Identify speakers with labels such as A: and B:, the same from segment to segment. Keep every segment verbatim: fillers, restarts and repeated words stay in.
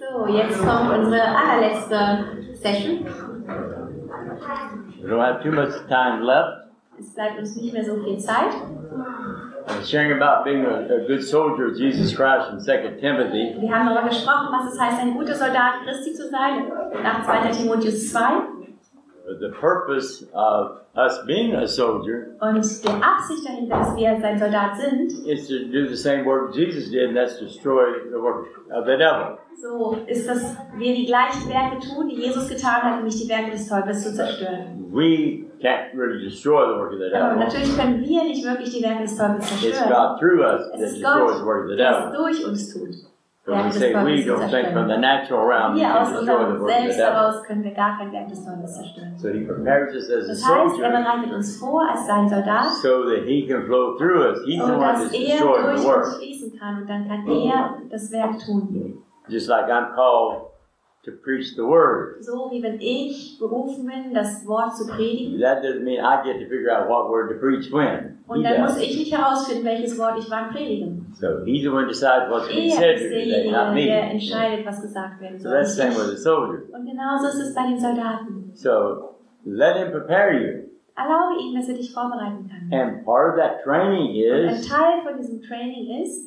A: So, jetzt kommt unsere allerletzte Session.
B: We don't have too much time left.
A: Es bleibt uns nicht mehr so viel Zeit.
B: I'm sharing about being a, a good soldier of Jesus Christ from Second Timothy.
A: Wir haben darüber gesprochen, was es heißt, ein guter Soldat Christi zu sein, nach zweiter Timotheus zwei.
B: But the purpose of us being a soldier
A: Und die Absicht dahinter, dass wir ein Soldat sind,
B: is to do the same work Jesus did, and that's destroy the work of the devil.
A: so ist, dass wir die gleichen Werke tun, die Jesus getan hat, nämlich die Werke des Teufels zu zerstören.
B: We can't really destroy the work of the
A: Aber
B: devil.
A: natürlich können wir nicht wirklich die Werke des Teufels
B: It's
A: zerstören.
B: God through us
A: Es
B: that
A: ist
B: destroys the
A: Gott,
B: work of the
A: der es
B: devil.
A: durch uns tut.
B: So we say we don't think from the natural realm we
A: Wir
B: can
A: aus
B: destroy the
A: unserem
B: work of the
A: Selbst
B: devil.
A: heraus können wir gar kein Werk des Teufels zerstören.
B: So he prepares us as a
A: Das heißt, er
B: soldier
A: bereitet uns vor als sein Soldat,
B: so that he can flow through us. He's the
A: und
B: one
A: dass
B: that's
A: er
B: destroying
A: durch
B: the
A: uns
B: work.
A: fließen kann, und dann kann er das Werk tun.
B: Just like I'm called to preach the word.
A: So wie wenn ich berufen bin, das Wort zu predigen,
B: That doesn't mean I get to figure out what word to preach when.
A: und
B: He
A: dann muss
B: does.
A: ich nicht herausfinden, welches Wort ich wann predige.
B: So he's the one who decides what's being
A: Er
B: said
A: ist
B: here today,
A: derjenige,
B: not me.
A: der entscheidet, was gesagt werden
B: So
A: soll.
B: that's the same with a soldier.
A: Und genauso ist es bei den Soldaten.
B: So let him prepare you.
A: Erlaube ihm, dass er dich vorbereiten kann.
B: And part of that training
A: Und ein
B: is
A: Teil von diesem Training ist,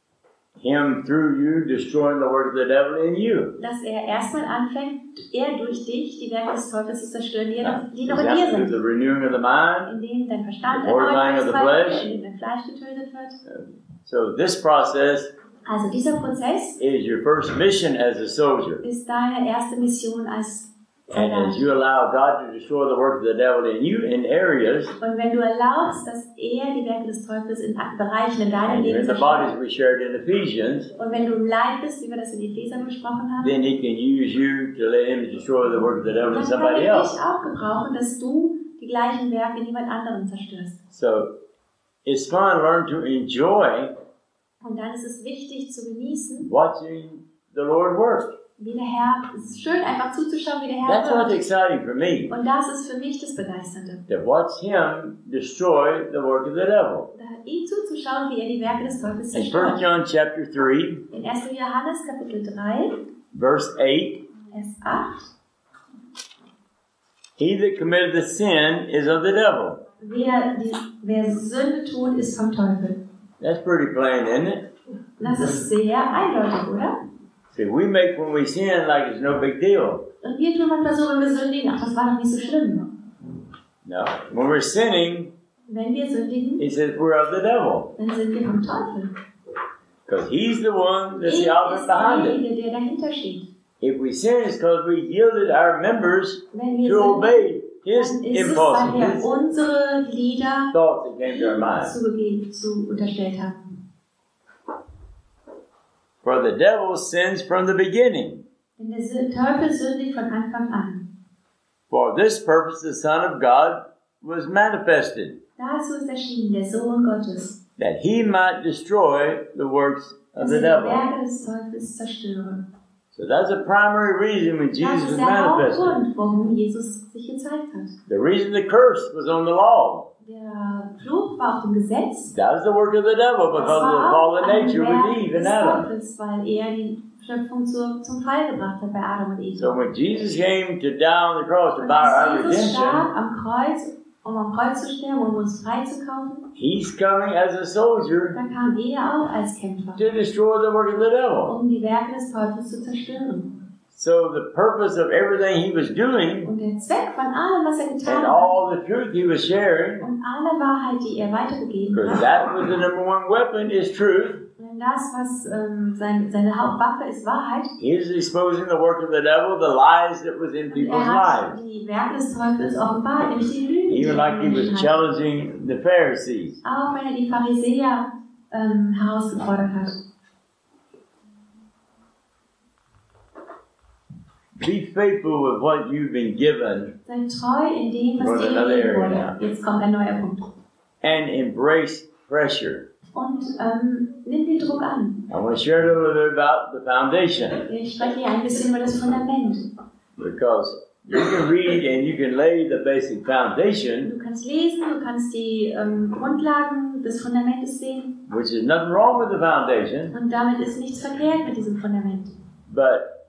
B: him through you destroying the work of the devil in you.
A: dass er erstmal anfängt, er durch dich die Werke des Teufels zu zerstören, die, noch, die noch in dir
B: Example,
A: sind.
B: the renewing of the mind.
A: Indem dein Verstand
B: The mortifying of the
A: erneuert
B: flesh.
A: wird, indem dein Fleisch getötet wird.
B: So this process
A: Also dieser Prozess
B: is your first mission as a soldier.
A: ist deine erste Mission als
B: And as
A: Soldat.
B: you allow God to destroy the work of the devil in you in areas,
A: Und wenn du erlaubst, dass er die Werke des Teufels in Bereichen in deinem
B: and you're
A: Leben
B: in the
A: zerstört,
B: bodies we shared in Ephesians,
A: und wenn du im Leib bist, wie wir das in Epheser besprochen haben,
B: then he can use you to let him destroy the work of the devil
A: dann
B: in
A: kann
B: somebody
A: er dich
B: else.
A: auch gebrauchen, dass du die gleichen Werke in jemand anderem zerstörst.
B: So it's fun to learn to enjoy
A: Und dann ist es wichtig zu genießen,
B: watching the Lord work.
A: wie der Herr, es ist schön einfach zuzuschauen, wie der Herr
B: That's what's
A: wirkt.
B: exciting for me,
A: Und das ist für mich das Begeisternde.
B: to watch him destroy the work of the devil.
A: Da ihm zuzuschauen, wie er die Werke des Teufels
B: In First
A: zerstört.
B: John chapter three,
A: In erster Johannes Kapitel drei,
B: verse eight,
A: Vers acht.
B: he that committed the sin is of the devil.
A: Wer, die, wer Sünde tut, ist vom Teufel.
B: That's pretty plain, isn't it?
A: Das ist sehr eindeutig, oder?
B: See, we make when we sin like it's no big deal.
A: Und wir tun manchmal so, wenn wir sündigen, ach, das war doch nicht so schlimm.
B: No. When we're sinning,
A: Wenn wir sündigen,
B: he says we're of the devil.
A: dann sind wir vom Teufel.
B: Because he's the one that's the
A: Er
B: author
A: ist
B: behind it.
A: derjenige, der dahinter steht.
B: If we sin, it's because we yielded our members
A: Wenn wir
B: to
A: sündigen,
B: obey his
A: dann ist es,
B: impulses,
A: weil wir
B: his
A: unsere Glieder
B: thoughts that came to our mind.
A: zugegeben, zu unterstellt haben.
B: For the devil sins from the beginning.
A: Denn der Sü- Teufel sündigt von Anfang an.
B: For this purpose the Son of God was manifested,
A: Dazu ist erschienen der Sohn Gottes,
B: that he might destroy the works of
A: dass
B: the
A: er die
B: devil.
A: Werke des Teufels zerstöre.
B: So that's a primary reason when
A: Das
B: Jesus
A: ist
B: was
A: der
B: manifested.
A: Hauptgrund, warum Jesus sich gezeigt hat.
B: The reason the curse was on the law.
A: Der Fluch war auf dem Gesetz.
B: That was the work of the devil
A: Das
B: because of the
A: war auch
B: fallen
A: ein
B: nature with
A: Werk
B: Eve
A: des
B: and Adam.
A: Teufels, weil er die Schöpfung zur, zum Fall gebracht hat bei Adam und Eva.
B: So when Jesus came to die on the cross to
A: Und
B: buy our
A: als Jesus
B: redemption,
A: starb am Kreuz, um am Kreuz zu sterben, um uns freizukaufen,
B: he's coming as a soldier
A: da kam er auch als Kämpfer,
B: to destroy the work of the devil.
A: um die Werke des Teufels zu zerstören.
B: So the purpose of everything he was doing
A: Und der Zweck von allem, was er getan
B: and
A: hat,
B: all the truth he was sharing,
A: und alle Wahrheit, die er weitergegeben
B: because
A: hat,
B: that was the number one weapon, is truth,
A: denn das, was ähm, sein, seine Hauptwaffe ist, Wahrheit.
B: is exposing the work of the devil, the lies that was in
A: Und
B: people's
A: er hat
B: lives.
A: die Werke des Teufels offenbart, nämlich die Lügen, die
B: Even
A: er
B: like he was
A: Menschen hat.
B: challenging the Pharisees.
A: Auch wenn er die Pharisäer ähm, herausgefordert hat.
B: Be faithful with what you've been given
A: Sei treu in dem, was
B: Or
A: dir
B: another
A: gegeben
B: area
A: wurde. Jetzt kommt ein neuer Punkt.
B: and embrace pressure.
A: Und ähm, nimm den Druck an.
B: I want to share a little bit about the foundation
A: Ich spreche hier ein bisschen über das Fundament.
B: because you can read and you can lay the basic foundation,
A: Du kannst lesen, du kannst die ähm, Grundlagen des Fundamentes sehen.
B: which is nothing wrong with the foundation,
A: Und damit ist nichts verkehrt mit diesem Fundament.
B: but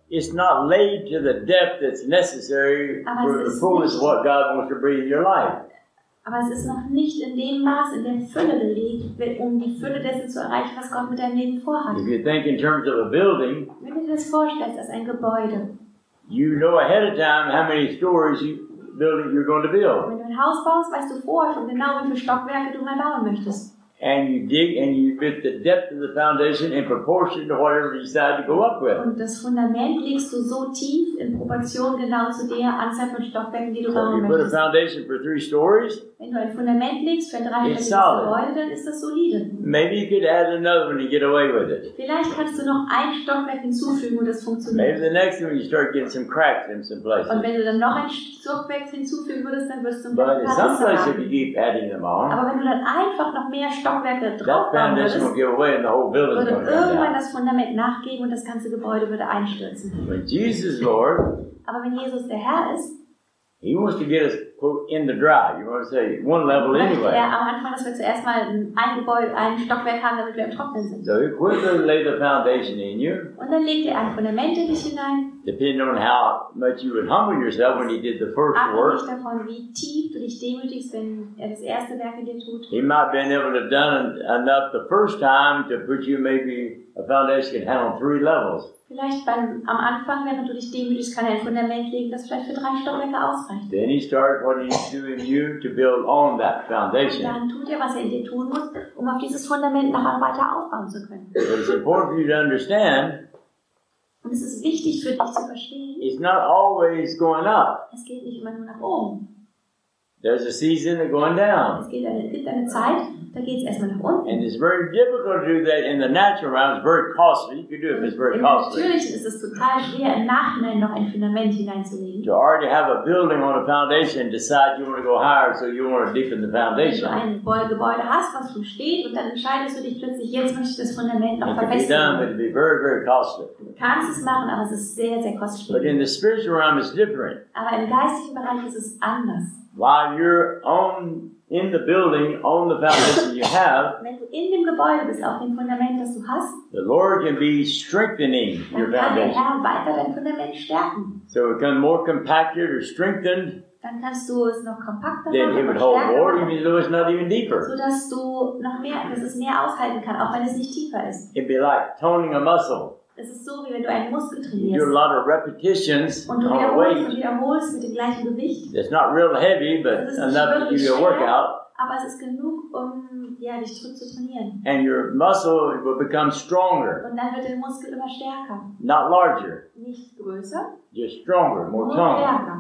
B: it's not laid to the depth that's necessary
A: Aber
B: for
A: es
B: the
A: ist
B: fullness
A: nicht-
B: of what God wants to bring in your life.
A: Aber es ist noch nicht in dem Maß, in der Fülle gelegt, um die Fülle dessen zu erreichen, was Gott mit deinem Leben vorhat.
B: If you think in terms of a building,
A: Wenn du dir das vorstellst als ein Gebäude,
B: you know ahead of time how many stories you building you're going to build.
A: wenn du ein Haus baust, weißt du vorher schon genau, wie viele Stockwerke du mal bauen möchtest.
B: And you dig and you put the depth of the foundation in proportion to whatever you decide to go up with.
A: Und das Fundament legst du so tief in Proportion genau zu der Anzahl von Stockwerken, die du
B: So
A: bauen
B: you put a
A: möchtest.
B: foundation for three stories,
A: Wenn du ein Fundament legst für ein
B: It's
A: dreistöckiges
B: solid.
A: Gebäude, dann ist das solide.
B: maybe you could add another one to get away with it.
A: Vielleicht kannst du noch ein Stockwerk hinzufügen und das
B: Maybe
A: funktioniert.
B: the next one you start getting some cracks in some
A: Und
B: places.
A: wenn du dann noch ein Stockwerk hinzufügen würdest, dann wirst du ein
B: But
A: paar
B: in some
A: Risse
B: places, if
A: haben.
B: you keep adding them on,
A: Aber wenn du dann einfach noch mehr Stockwerke
B: that
A: draufbauen
B: foundation will
A: würdest,
B: give away and the whole building's
A: würde
B: going to come
A: irgendwann
B: down.
A: das Fundament nachgeben und das ganze Gebäude würde einstürzen.
B: When Jesus is Lord,
A: Aber wenn Jesus der Herr ist,
B: He wants to get us, quote, in the dry. You want to say one level
A: möchte
B: anyway.
A: er am Anfang, dass wir zuerst mal ein Gebäude, ein Stockwerk haben, damit wir im Trocknen sind.
B: So He quickly lay the foundation in you,
A: Und dann legt er ein Fundament in dich hinein,
B: depending on how much you would humble yourself when He did the first
A: abhängig
B: work.
A: davon, wie tief du dich demütigst, wenn er das erste Werk in dir tut.
B: He might have been able to have done enough the first time to put you maybe a foundation can handle three levels.
A: Vielleicht beim, am Anfang, während du dich demütigst, kann er ein Fundament legen, das vielleicht für drei Stockwerke ausreicht.
B: Then He starts what He needs to do in you to build on that foundation.
A: Dann tut er, was er in dir tun muss, um auf dieses Fundament nachher weiter aufbauen zu können.
B: But it's important for you to understand
A: Und es ist wichtig für dich zu verstehen,
B: it's not always going up.
A: es geht nicht immer nur nach oben.
B: There's a season of going down.
A: Es geht eine, es gibt eine Zeit, da geht es erstmal nach unten.
B: And it's very difficult to do that in the natural realm. It's very costly. You can do it, but it's very
A: Im
B: costly.
A: Natürlichen ist es total schwer, im Nachhinein noch ein Fundament hineinzulegen.
B: To already have a building on a foundation and decide you want to go higher, so you want to deepen the
A: Wenn du
B: foundation.
A: ein Gebäude Gebäude hast, was schon steht, und dann entscheidest du dich plötzlich, jetzt möchte ich das Fundament noch
B: It can be done, but
A: verfestigen.
B: it'd be very, very costly.
A: Du kannst es machen, aber es ist sehr, sehr
B: But
A: kostspielig.
B: in the spiritual realm, it's different.
A: Aber im geistigen Bereich ist es anders.
B: While you're on in the building, on the foundation you have,
A: Wenn du in dem Gebäude bist, auf dem Fundament, das du hast,
B: the Lord can be strengthening your
A: dann kann der
B: foundation.
A: Herr weiter dein Fundament stärken.
B: So it becomes more compacted or strengthened,
A: Dann kannst du es noch kompakter
B: then
A: machen
B: it would
A: und
B: hold
A: stärker
B: more,
A: machen,
B: even though it's not even deeper.
A: sodass du noch mehr, dass es mehr aushalten kann, auch wenn es nicht tiefer ist.
B: It'd be like toning a muscle.
A: Es ist so, wie wenn du einen Muskel
B: You do a
A: trainierst
B: lot of repetitions
A: und du
B: on a
A: wiederholst und
B: weight
A: wiederholst mit dem gleichen Gewicht,
B: that's not real heavy, but
A: Das ist nicht
B: enough to
A: wirklich
B: give you a
A: schwer.
B: workout,
A: aber es ist genug, um ja, dich zurück zu trainieren.
B: and your muscle will become stronger,
A: Und dann wird der Muskel immer stärker.
B: not larger,
A: Nicht größer,
B: just stronger, more
A: nur
B: toned.
A: stärker.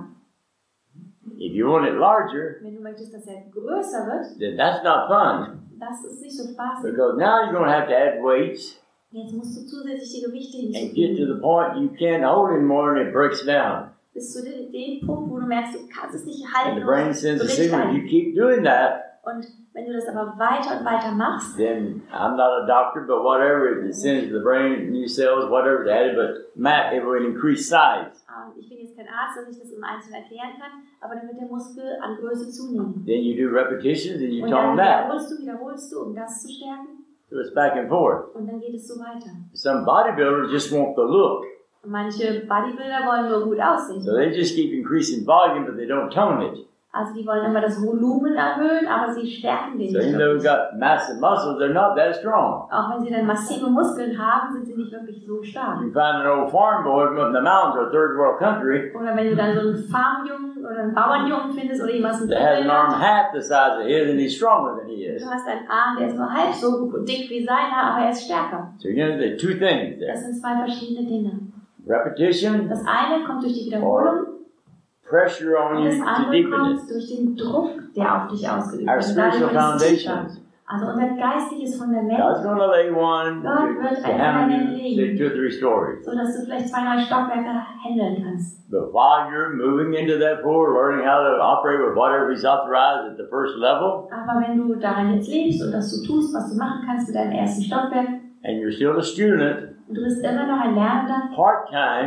B: If you want it larger,
A: Wenn du möchtest, dass er größer wird,
B: then that's not fun,
A: das ist nicht so spaßig.
B: because now you're going to have to add weights
A: Jetzt musst du zusätzliche Gewichte
B: and get to
A: hinzufügen.
B: the point you can't hold it anymore and it breaks down.
A: Bis zu dem, dem Punkt, wo du merkst, du kannst es nicht
B: And
A: halten
B: the brain
A: und
B: sends a
A: bricht
B: signal. If
A: ein.
B: you keep doing that,
A: Und wenn du das aber weiter und weiter machst,
B: then I'm not a doctor, but whatever it sends to the brain, new cells, whatever it's added, but Matt, it will increase size.
A: ähm, ich bin jetzt kein Arzt, dass ich das im Einzelnen erklären kann, aber dann wird der Muskel an Größe zunehmen.
B: Then you do repetitions and you
A: Und dann
B: tone that.
A: wiederholst du, wiederholst du, um das zu stärken.
B: So it's back and forth.
A: Und dann geht es so weiter.
B: Some bodybuilders just want the look.
A: Und manche Bodybuilder wollen nur gut aussehen.
B: So they just keep increasing volume, but they don't tone it.
A: Also die wollen immer das Volumen erhöhen, aber sie stärken den
B: So even
A: nicht
B: though they've
A: wirklich.
B: got massive muscles, they're not that strong.
A: Auch wenn sie dann massive Muskeln haben, sind sie nicht wirklich so stark.
B: You find an old farm boy from up in the mountains or a third world country
A: Oder wenn du dann so einen Farmjungen oder einen Bauernjungen findest oder jemanden
B: that has an arm
A: hat,
B: half the size of his and he's stronger than he is.
A: du hast einen Arm, der ist nur halb so dick wie seiner, aber er ist stärker.
B: So you know, there are two things
A: Das
B: there.
A: sind zwei verschiedene Dinge.
B: Repetition
A: Das eine kommt durch die Wiederholung
B: pressure on
A: und
B: you
A: das
B: to
A: andere
B: deepen
A: kommt
B: it.
A: durch den Druck, der auf dich ausgeübt
B: Our
A: wird. Und dadurch
B: spiritual
A: wird es tiefer.
B: foundations.
A: Also unser geistliches Fundament,
B: God's going to lay one
A: God
B: to,
A: wird
B: to
A: ein
B: handle
A: Fundament
B: you,
A: legen.
B: say, two or three stories.
A: so dass du vielleicht zwei neue Stockwerke handeln kannst.
B: But while you're moving into that floor, learning how to operate with whatever He's authorized at the first level,
A: Aber wenn du daran jetzt lebst und dass du tust, was du machen kannst mit deinem ersten Stockwerk,
B: and you're still a student,
A: und du bist immer noch ein Lernender,
B: part-time,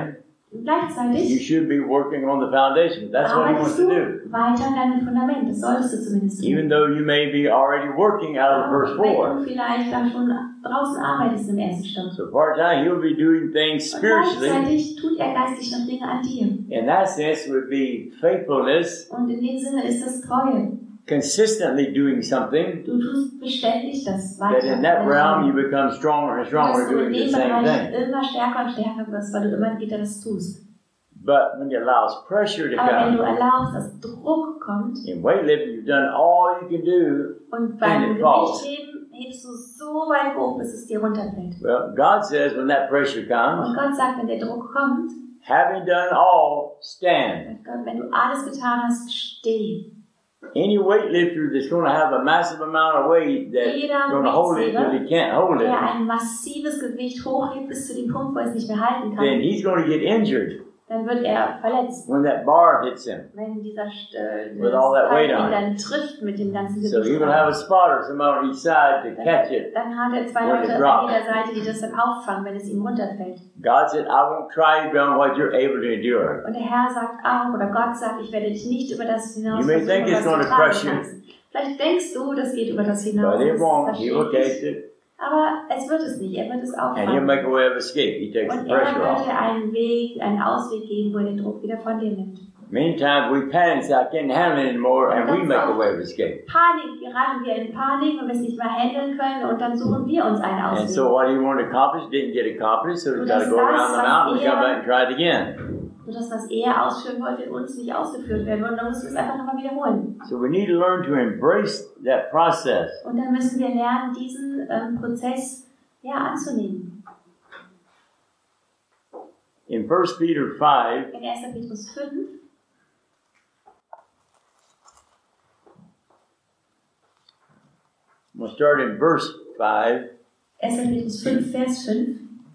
A: Und
B: You
A: gleichzeitig
B: should be working on the foundation. That's what he wants
A: arbeitest
B: to
A: du
B: do.
A: weiter an deinem Fundament. Das solltest du zumindest tun.
B: Even though you may be already working out of the first
A: Wenn
B: floor.
A: du vielleicht dann schon draußen arbeitest im ersten Stock.
B: So part-time, he'll be doing things
A: Und
B: spiritually.
A: gleichzeitig tut er geistig noch Dinge an dir.
B: In that sense, would be faithfulness,
A: Und in dem Sinne ist das Treue.
B: consistently doing something,
A: Du tust beständig das
B: that
A: weiter.
B: in that realm you become stronger and
A: Dass
B: stronger
A: du in
B: doing the
A: dem
B: same
A: Bereich
B: thing.
A: immer stärker und stärker wirst, weil du immer wieder das tust.
B: But when it allows pressure to
A: Aber wenn du
B: come,
A: erlaubst, dass Druck kommt
B: in weightlifting, you've done all you can do.
A: und beim
B: And it falls.
A: Gewichtheben hebst du so weit hoch, bis es dir runterfällt.
B: Well, God says when that pressure
A: Und
B: comes,
A: Gott sagt, wenn der Druck kommt,
B: having done all, stand.
A: Gott, wenn du alles getan hast, steh.
B: Any weightlifter that's going to have a massive amount of weight that's
A: Jeder
B: going to hold it till he can't hold
A: der
B: it,
A: ein massives Gewicht hochhebt bis zu dem Punkt, wo er es nicht mehr halten
B: then
A: kann,
B: he's going to get injured
A: dann wird er verletzt.
B: when that bar hits him.
A: Wenn dieser äh,
B: With all that
A: Teil
B: weight on
A: ihn dann trifft mit dem ganzen
B: So he
A: Gewicht,
B: will have a spotter, someone on each side to catch it.
A: dann hat er zwei
B: When it
A: Leute an
B: drops.
A: jeder Seite, die das dann auffangen, wenn es ihm runterfällt.
B: God said, I won't try you beyond what you're able to endure.
A: Und der Herr sagt auch, oder Gott sagt, ich werde dich nicht über das hinaus
B: You may
A: versuchen,
B: think it's
A: was du
B: going to
A: tragen
B: crush you.
A: kannst. Vielleicht denkst du, das geht über das hinaus.
B: But it
A: das
B: won't. He will
A: verstehe
B: take
A: ich.
B: it
A: Aber es wird es nicht, er wird es
B: and he'll
A: auffangen.
B: make a way of escape. He takes the
A: Und er
B: pressure
A: wird
B: off.
A: dir einen Weg, einen Ausweg geben, wo er den Druck wieder von dir nimmt.
B: Many times we panic, say, I can't handle it anymore, and we make a way of escape.
A: Panik, geraten wir in Panik und wir es nicht mehr handeln können und dann suchen wir uns einen
B: And
A: Ausweg.
B: so what he wanted to accomplish didn't get accomplished, so he's
A: Und
B: got to
A: das
B: go around
A: das,
B: the
A: was
B: mountain and come
A: er-
B: back and try it again.
A: So das, was er ausführen wollte, in uns nicht ausgeführt werden. Und dann müssen wir es einfach nochmal wiederholen.
B: So we need to learn to embrace that process.
A: Und dann müssen wir lernen, diesen ähm, Prozess ja, anzunehmen.
B: In First Peter five,
A: In erster Petrus fünf,
B: we'll start in verse five.
A: erster Petrus fünf, Vers fünf.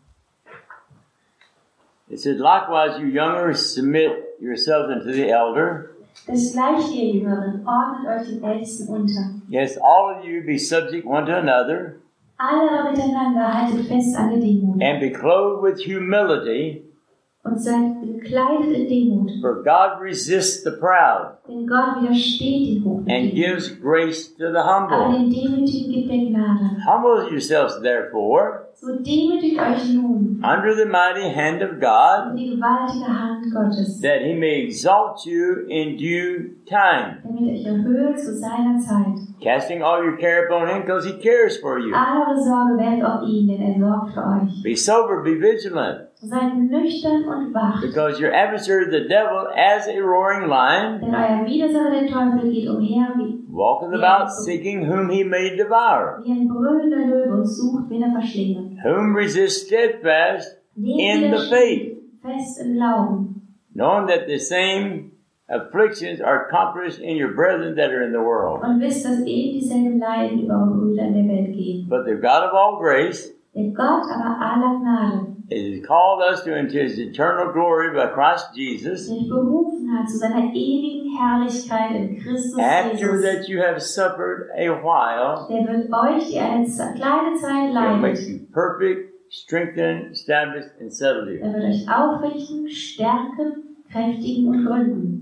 B: It says, likewise, you younger, submit yourselves unto the elder.
A: Das gleiche, ihr Jüngeren, ordnet euch den Ältesten unter.
B: Yes, all of you be subject one to another,
A: Alle aber miteinander haltet fest an der Demut
B: and be clothed with humility,
A: und seid gekleidet in Demut.
B: for God resists the proud,
A: Denn Gott widersteht den
B: and
A: Hochmütigen,
B: gives grace to the
A: aber
B: humble.
A: den Demütigen gibt er Gnade.
B: Humble yourselves, therefore,
A: So demütigt euch nun
B: under the mighty hand of
A: in
B: God,
A: die gewaltige Hand Gottes,
B: that he may exalt you in due time,
A: damit er euch erhöhe zu seiner Zeit.
B: casting all your care upon him, because he cares for you.
A: Alle eure Sorge werft auf ihn, denn er sorgt für euch.
B: Be sober, be vigilant,
A: Seid nüchtern und wach,
B: because your adversary, the devil, as a roaring lion,
A: denn euer Widersacher der Teufel geht umher wie,
B: walketh about seeking whom he may devour,
A: wie ein brüllender Löwe und sucht, wen er verschlinge.
B: whom resist steadfast
A: Dem
B: in the
A: widersteht
B: faith,
A: fest im Glauben,
B: knowing that the same afflictions are accomplished in your brethren that are in the world.
A: und wisst, dass eben dieselben Leiden über eure Brüder in der Welt gehen.
B: But the God of all grace
A: Der Gott aber aller Gnade,
B: has called us to into his eternal glory by Christ Jesus,
A: der euch berufen hat zu seiner ewigen Herrlichkeit in Christus
B: after
A: Jesus,
B: that you have suffered a while,
A: der wird euch, die eine kleine Zeit
B: will make
A: leidet,
B: you perfect, strengthen, establish, and settle you.
A: er wird euch aufrichten, stärken, kräftigen und gründen.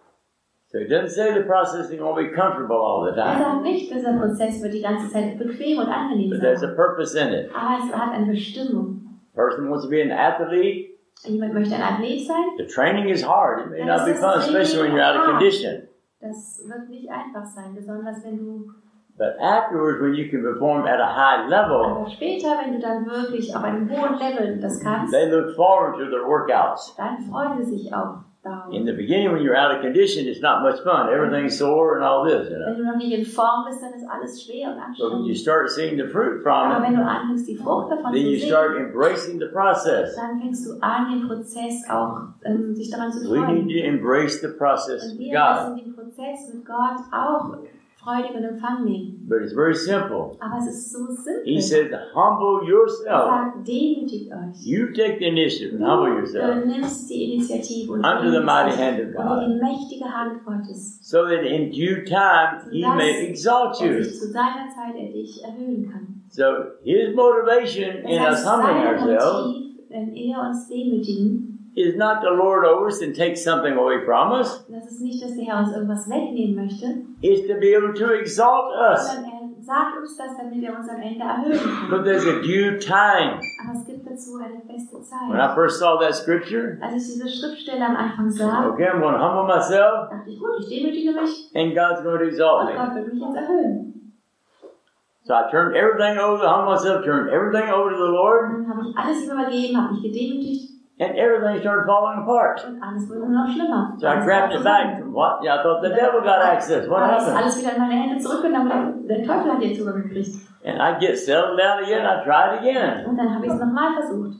B: So it doesn't say the process is going to be comfortable all the
A: Er
B: time,
A: sagt nicht, dieser Prozess wird die ganze Zeit bequem und angenehm
B: but there's a
A: sein,
B: purpose in it.
A: aber es hat eine Bestimmung.
B: Person wants to be an athlete.
A: Jemand möchte ein Athlet sein,
B: The training is hard. It may
A: Ja,
B: not
A: das
B: be
A: ist
B: fun,
A: Training
B: especially when you're out of
A: hart.
B: condition.
A: das wird nicht einfach sein, besonders wenn du,
B: But afterwards, when you can perform at a high level,
A: aber später, wenn du dann wirklich auf einem hohen Level das kannst,
B: they look forward to their workouts.
A: dann freuen sie sich auch darauf.
B: In the beginning, when you're out of condition, it's not much fun. Everything's sore and all this, you know.
A: Wenn du noch nicht in Form bist, dann ist alles schwer und
B: But when you
A: anstrengend.
B: start seeing the fruit from
A: Aber
B: it,
A: wenn du anfängst, die Frucht davon
B: then
A: zu
B: you
A: sehen,
B: start embracing the process.
A: dann fängst du an, den Prozess auch, ähm, sich daran zu
B: We
A: freuen.
B: need to embrace the process
A: Und
B: with
A: wir
B: God.
A: müssen den Prozess mit Gott auch freudig in Empfang nehmen.
B: But it's very simple.
A: Aber es ist so simpel.
B: He said, humble
A: Er
B: yourself.
A: sagt, demütigt euch.
B: You take the initiative and humble
A: Du
B: yourself,
A: nimmst die Initiative und
B: Under the
A: demütigst
B: mighty
A: dich
B: hand of
A: unter
B: God,
A: die mächtige Hand Gottes,
B: so that in due time he may exalt
A: dass
B: you.
A: sich zu seiner Zeit er dich erhöhen kann.
B: So his motivation
A: Das
B: in us
A: heißt,
B: humbling
A: sein
B: ourselves
A: Motiv, wenn wir uns demütigen,
B: is not the Lord over us and take something away from us.
A: Das ist nicht, dass der Herr uns irgendwas wegnehmen möchte,
B: It's to be able to exalt us.
A: sondern er sagt uns das, damit er uns am Ende erhöhen kann.
B: But there's a due time.
A: Aber es gibt dazu eine feste
B: When I
A: Zeit.
B: first saw that scripture,
A: Als ich diese Schriftstelle am Anfang sah,
B: okay, I'm going to humble myself,
A: dachte ich, gut, ich demütige mich
B: and God's going to exalt
A: und
B: me.
A: Gott wird mich jetzt erhöhen.
B: So I turned everything over, humbled myself, turned everything over to the Lord,
A: Und dann habe ich alles ihm übergeben, habe mich gedemütigt
B: and everything started falling apart.
A: und alles wurde nur noch schlimmer.
B: So I
A: Alles
B: grabbed
A: war
B: it back.
A: zusammen.
B: What? Yeah, I thought the devil got access. What
A: Habe ich
B: happened?
A: alles wieder in meine Hände zurückgenommen, der Teufel hat den Zugang gekriegt.
B: And I get settled down again. I tried again.
A: Und dann habe ich es nochmal versucht.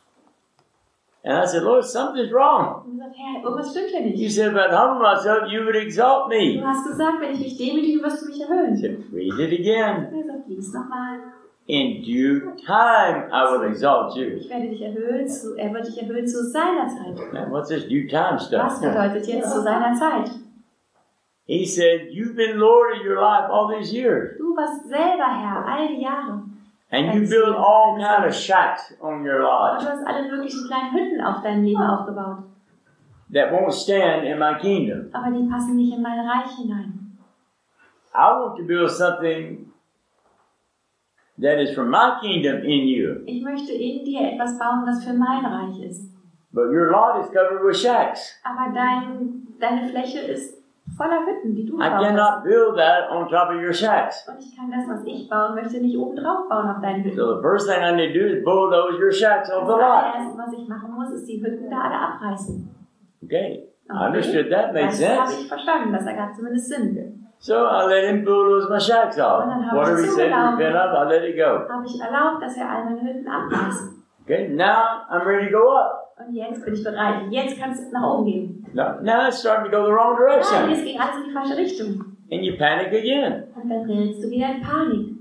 B: And I said, Lord, something's wrong.
A: Und gesagt, Herr, irgendwas stimmt hier
B: You
A: nicht.
B: said, if I humble myself, you would exalt
A: Du
B: me.
A: hast gesagt, wenn ich mich demütige, wirst du mich
B: I
A: erhöhen.
B: said, read it again.
A: Und er sagt, lies nochmal.
B: In due time, I will exalt you.
A: Ich werde dich erhöhen, zu, er wird dich erhöhen zu seiner Zeit.
B: Man, what's this due time
A: Was
B: stuff?
A: bedeutet jetzt zu seiner Zeit?
B: He said, you've been Lord of your life all these years.
A: Du warst selber Herr, all die Jahre.
B: And you build all kind of shacks on your
A: Und
B: life
A: du hast alle möglichen kleinen Hütten auf deinem Leben aufgebaut.
B: that won't stand in my kingdom.
A: Aber die passen nicht in mein Reich hinein.
B: I want to build something that is from my kingdom in you.
A: Ich möchte in dir etwas bauen, das für mein Reich ist.
B: But your lot is covered with shacks.
A: Aber dein, deine Fläche ist voller Hütten, die du
B: I
A: baust.
B: cannot build that on top of your shacks.
A: Und ich kann das, was ich bauen möchte, nicht oben drauf bauen auf deine Hütten.
B: So the first thing I need to do is bulldoze your shacks off
A: Das
B: the lot.
A: allererste, was ich machen muss, ist die Hütten da alle abreißen.
B: Okay, I
A: Okay.
B: understood that. Made
A: Das habe
B: sense.
A: ich verstanden, das ergab zumindest Sinn.
B: So I let him bulldoze my shacks off. Whatever he said to repent of, I let it go.
A: Habe ich erlaubt, dass er all meine Hütten abreißt.
B: Okay, now I'm ready to go up.
A: Und jetzt bin ich bereit. Jetzt kannst du nach oben gehen.
B: Now, now it's starting to go the wrong
A: Nein,
B: direction.
A: es ging alles in die falsche Richtung.
B: And you panic again.
A: Und dann rätst du wieder in Panik.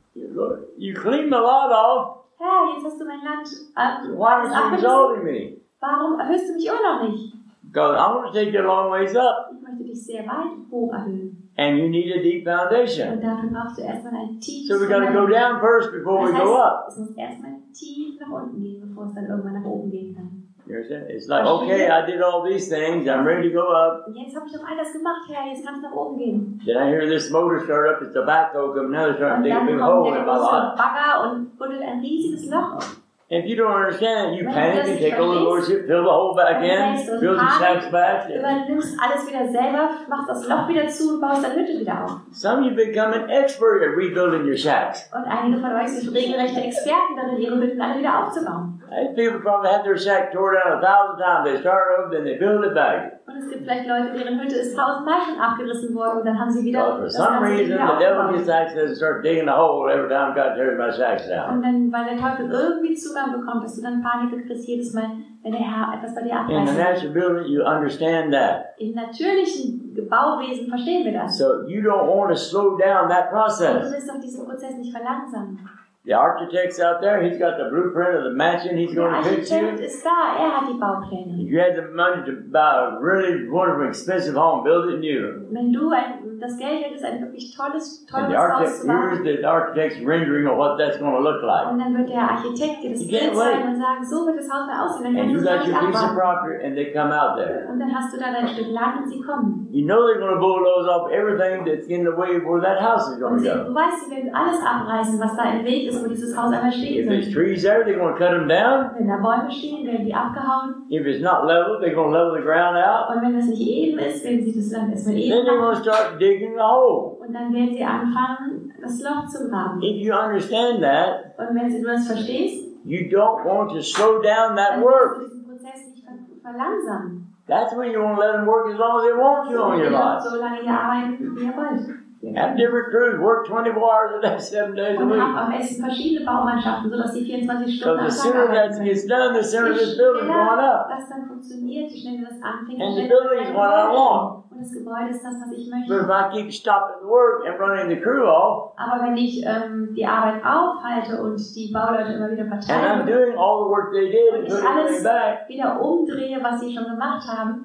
B: You clean the lot off.
A: Herr, jetzt hast du mein Land ähm,
B: Why
A: alles
B: aren't you
A: abgerissen.
B: exalting me?
A: Warum erhöhst du mich immer noch nicht?
B: Because I want to take you a long ways up.
A: Ich möchte dich sehr weit hoch erhöhen.
B: And you need a deep foundation.
A: Und dafür brauchst du erstmal ein tiefes
B: So we got to go
A: Fundament.
B: down first before we
A: Das
B: go
A: heißt,
B: up.
A: es muss erstmal tief nach unten gehen, bevor es dann irgendwann nach oben gehen kann.
B: You understand? It's like, okay, I did all these things. I'm ready to go up.
A: Und jetzt habe ich doch all das gemacht, Herr, jetzt kann es nach oben gehen.
B: Then I hear this motor start up. It's a backhoe coming. Now they're starting
A: Und
B: to dig a
A: dann
B: big
A: kommt
B: hole
A: der
B: in my
A: große
B: lot.
A: Bagger und buddelt ein riesiges Loch.
B: And if you don't understand it, you
A: Wenn
B: panic
A: du das
B: and
A: nicht
B: take over the lordship, fill the hole back
A: Dann
B: in,
A: fällst du in
B: build the
A: Panik,
B: shacks back.
A: übernimmst alles wieder selber, machst das Loch wieder zu und baust deine Hütte wieder auf.
B: Some of you become an expert at rebuilding your shacks.
A: Und einige von euch sind regelrechte Experten darin, ihre Hütten alle wieder aufzubauen.
B: These people probably had their shack tore down a thousand times. They start over, then they build it back.
A: Und es gibt vielleicht Leute, deren Hütte ist tausendmal schon abgerissen worden und dann haben sie wieder
B: But for
A: das
B: some
A: Ganze
B: reason,
A: wieder
B: the devil
A: aufgebaut.
B: gets access and starts digging a hole every time God tears my shacks down.
A: Und dann, weil der Teufel irgendwie Zugang bekommt, dass du dann Panik kriegst jedes Mal, wenn der Herr etwas bei dir
B: In the
A: abreißt.
B: natural building, you understand that.
A: Im natürlichen Bauwesen verstehen wir das.
B: So you don't want to slow down that
A: Und du
B: process.
A: willst doch diesen Prozess nicht verlangsamen.
B: The architect's out there, he's got the blueprint of the mansion he's
A: Der
B: going to pitch
A: Architekt
B: you.
A: ist da, er hat die Baupläne.
B: If you had the money to buy a really wonderful, expensive home, build it new.
A: Wenn du ein, das Geld hättest, ein wirklich tolles,
B: And
A: tolles
B: the
A: Haus
B: architect,
A: zu bauen,
B: here's the architect's rendering of what that's going to look like.
A: und dann wird der Architekt dir das
B: You can't
A: Bild zeigen
B: wait.
A: und sagen, so wird das Haus mal aussehen, dann
B: And you
A: kannst du es
B: got
A: gar
B: your
A: nicht
B: piece of
A: abbauen.
B: property, and they come out there.
A: Und dann hast du da dein Stück Land und sie kommen.
B: You know they're going to bulldoze off everything that's in the way of where that house is going
A: Und
B: to
A: sie,
B: go.
A: du weißt, sie werden alles abreißen, was da im Weg ist, wo dieses Haus einmal
B: If
A: stehen
B: there's
A: soll.
B: trees there, they're going to cut them down.
A: Wenn da Bäume stehen, werden die abgehauen.
B: If it's not level, they're going to level the ground out.
A: Und wenn das nicht eben ist, werden sie das Land erstmal
B: Then
A: eben
B: they're going to
A: machen.
B: start digging a hole.
A: Und dann werden sie anfangen, das Loch zu graben.
B: If you understand that,
A: Und wenn du das verstehst,
B: you don't want to slow down that
A: dann
B: work.
A: wirst du diesen Prozess nicht ver verlangsamen.
B: That's when you want to let them work as long as they want to on
A: Ihr
B: your
A: dürft
B: life.
A: so lange hier arbeiten, wie ihr wollt.
B: Have different crews work twenty-four hours a day, seven days a
A: Und
B: week.
A: habt am besten verschiedene Baumannschaften, sodass die vierundzwanzig Stunden
B: Because
A: am
B: the
A: Tag
B: sooner that
A: arbeiten
B: gets
A: können.
B: done, the sooner
A: Je
B: this building's going
A: schneller
B: up.
A: das dann funktioniert, je schneller das anfängt,
B: And
A: je
B: the
A: schneller
B: building is
A: das
B: what I want.
A: Und das Gebäude ist das, was ich
B: But
A: möchte.
B: if I keep stopping the work and running the crew off,
A: Aber wenn ich ähm, die Arbeit aufhalte und die Bauleute immer wieder
B: and I'm
A: verteilen
B: doing all the work they did
A: und
B: and
A: ich
B: put everything
A: alles
B: back,
A: wieder umdrehe, was sie schon gemacht haben,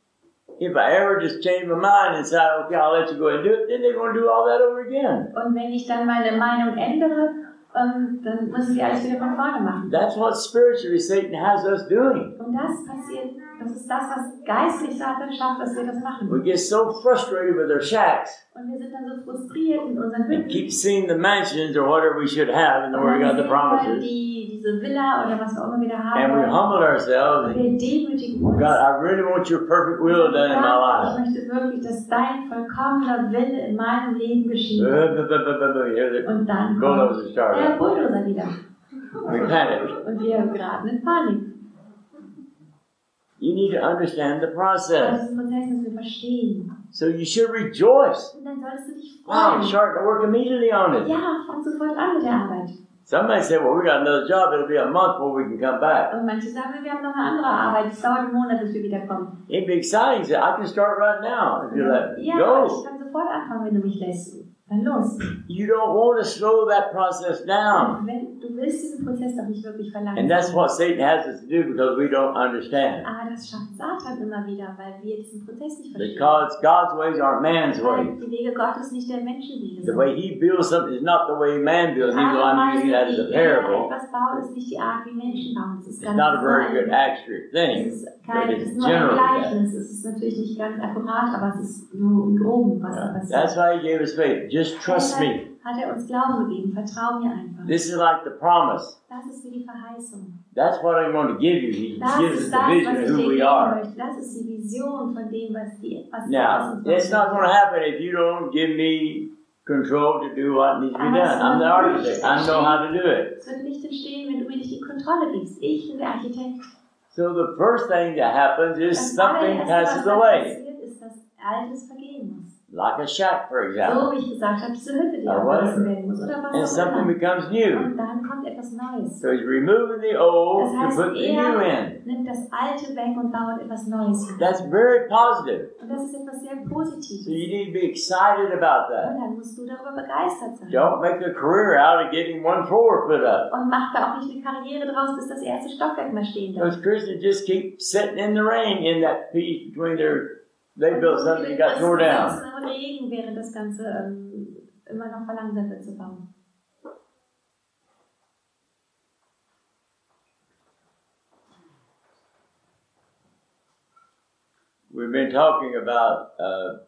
B: if I ever just change my mind and decide, okay, I'll let you go ahead and do it, then they're going to do all that over again.
A: und wenn ich dann meine Meinung ändere ähm, dann müssen sie alles wieder von vorne machen.
B: That's what spiritually Satan has us doing.
A: Und das passiert, das ist das, was geistlich Satan schafft, dass wir das machen.
B: We get so frustrated with our shacks
A: Und wir sind dann so frustriert in unseren
B: and
A: Hütten.
B: keep seeing the mansions or whatever we should have in the Word of God, the promises.
A: Die, diese Villa oder was auch immer wir da haben
B: And we
A: wollen.
B: humble ourselves
A: Und
B: and,
A: wir demütigen uns.
B: God, I really want your perfect will done in my
A: Gott,
B: life.
A: ich möchte wirklich, dass dein vollkommener Wille in meinem Leben geschieht. Und dann kommt der Bulldozer wieder.
B: We panic.
A: Und wir geraten in Panik.
B: You need to understand the
A: Das
B: process.
A: ist ein Prozess, das wir verstehen.
B: So you should rejoice.
A: Und dann solltest du dich
B: Wow,
A: freuen.
B: start to work immediately on it.
A: Ja, fang sofort an mit der Arbeit.
B: Somebody say, well, we got another job. It'll be a month before we can come back.
A: Und manche sagen, wir haben noch eine andere Arbeit. Es dauert einen Monat, bis wir wiederkommen.
B: It'd be exciting. Say, I can start right now if you let me
A: Ja,
B: go.
A: ich kann sofort anfangen, wenn du mich lässt. Dann los.
B: You don't want to slow that process down.
A: Wenn, du willst diesen Prozess doch nicht wirklich verlangen.
B: And that's what Satan has us to do because we don't understand.
A: Aber das schafft Satan immer wieder, weil wir diesen Prozess nicht verstehen.
B: Because God's ways aren't man's
A: Weil
B: ways.
A: die Wege Gottes nicht der Menschenwege
B: The
A: sind.
B: way he builds something is not the way man builds.
A: Die
B: Even though
A: Art
B: I'm
A: und
B: using that as
A: Weise,
B: a
A: wie er
B: parable.
A: etwas baut, ist nicht die Art, wie Menschen bauen. Es ist
B: It's
A: ganz
B: not a very good
A: fein.
B: accurate thing.
A: Es ist,
B: But
A: kein, es
B: it's
A: ist nur ein
B: generally that.
A: Gleichnis. Es ist natürlich nicht ganz akkurat, aber es ist nur im Groben, was da passiert.
B: That's why he gave us faith. Just trust me.
A: Hat er uns Glauben gegeben. Vertrau mir einfach.
B: This is like the promise.
A: Das ist wie die Verheißung.
B: That's what I'm going to give you. He
A: Das
B: gives us
A: ist
B: the
A: das,
B: vision
A: was
B: of
A: ich dir
B: who we
A: geben
B: are.
A: möchte. Das ist die Vision von dem, was die was
B: Now, it's not going to happen if you don't give me control to do what needs to be done. I'm the architect. I know how to do it.
A: Es wird nicht entstehen, wenn du mir nicht die Kontrolle gibst. Ich bin der Architekt.
B: So the first thing that happens is
A: Das
B: something
A: allererste, was
B: passes
A: dann
B: away.
A: passiert, ist, dass Altes vergehen muss.
B: Like a shack, for
A: So
B: example.
A: wie ich gesagt habe, diese Hütte, die
B: Or
A: abgerissen
B: whatever.
A: werden muss. Oder
B: And
A: was auch
B: something
A: immer.
B: becomes new.
A: Und dann kommt etwas Neues.
B: So he's removing the old
A: Das
B: to
A: heißt,
B: put the new in.
A: er nimmt das Alte weg und baut etwas Neues hin.
B: That's very positive.
A: Und das ist etwas sehr
B: So
A: Positives.
B: you need to be excited about
A: Und
B: that.
A: dann musst du darüber begeistert sein.
B: Don't make a career out of getting one floor put up.
A: Und mach da auch nicht eine Karriere draus, bis das erste Stockwerk mal stehen darf.
B: Those Christians just keep sitting in the rain in that piece between their, they
A: Und
B: built
A: so
B: something
A: viele
B: that got tore
A: Christen
B: down.
A: sitzen im Regen, während das Ganze ähm, immer noch verlangsamt wird zu bauen.
B: We've been talking about uh,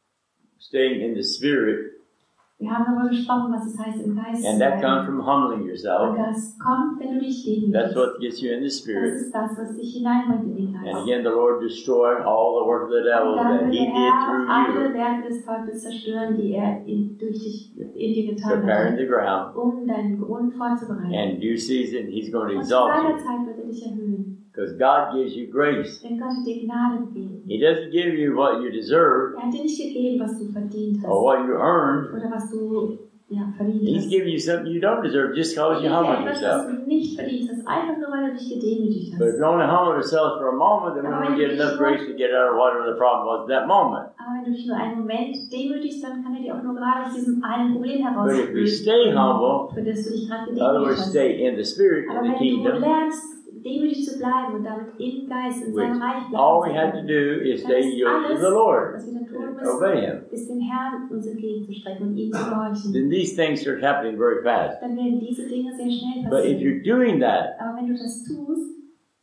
B: staying in the Spirit,
A: Wir haben darüber gesprochen, was es heißt, im Geist
B: and
A: zu
B: that comes
A: bleiben.
B: from humbling
A: Und
B: yourself.
A: das kommt, wenn du dich demütigst.
B: That's what gets you in the
A: Das
B: Spirit.
A: ist das, was dich hineinbringt in den
B: And
A: Geist.
B: again, the Lord destroying all the work of the devil
A: Und dann
B: that
A: wird
B: He
A: der
B: did
A: Herr
B: through
A: alle
B: you,
A: Werke des Teufels zerstören, die er in, durch dich in dir getan
B: preparing
A: hat,
B: the ground.
A: um deinen Grund vorzubereiten.
B: And due season, He's going to
A: Und zu
B: exalt
A: seiner
B: you
A: Zeit wird er dich erhöhen.
B: because God gives you grace.
A: Denn Gott hat dir Gnade gegeben.
B: He doesn't give you what you deserve
A: Er hat dir nicht gegeben, was du verdient
B: or
A: hast.
B: what you earned.
A: Oder was du ja, verdient
B: He's
A: hast.
B: giving you something you don't deserve just because
A: Er
B: you
A: gibt dir
B: humble
A: etwas, was
B: yourself.
A: du nicht verdient hast, einfach nur, weil du dich gedemütigt
B: But if
A: hast.
B: you only humble yourself for a moment, then we won't get enough grace to get out of whatever the problem was at that moment.
A: Aber wenn du dich nur einen Moment demütigst, dann kann er dir auch nur gerade aus diesem einen Problem
B: But if we stay humble,
A: für das du dich gerade
B: in other
A: gedemütigt
B: words,
A: hast.
B: stay in the Spirit,
A: Aber
B: in the
A: wenn du
B: kingdom,
A: lernst, demütig zu bleiben und damit im Geist, in seinem Reich
B: all we
A: bleiben
B: have
A: zu
B: to
A: können,
B: do is
A: dann
B: stay
A: ist
B: yielded to
A: alles,
B: the Lord
A: was wir dann tun
B: and obey
A: müssen,
B: Him.
A: ist den Herrn uns entgegenzustrecken und ihm zu gehorchen.
B: Then these things start happening very fast.
A: Dann werden diese Dinge sehr schnell
B: But if
A: passieren.
B: you're doing that,
A: Aber wenn du das tust,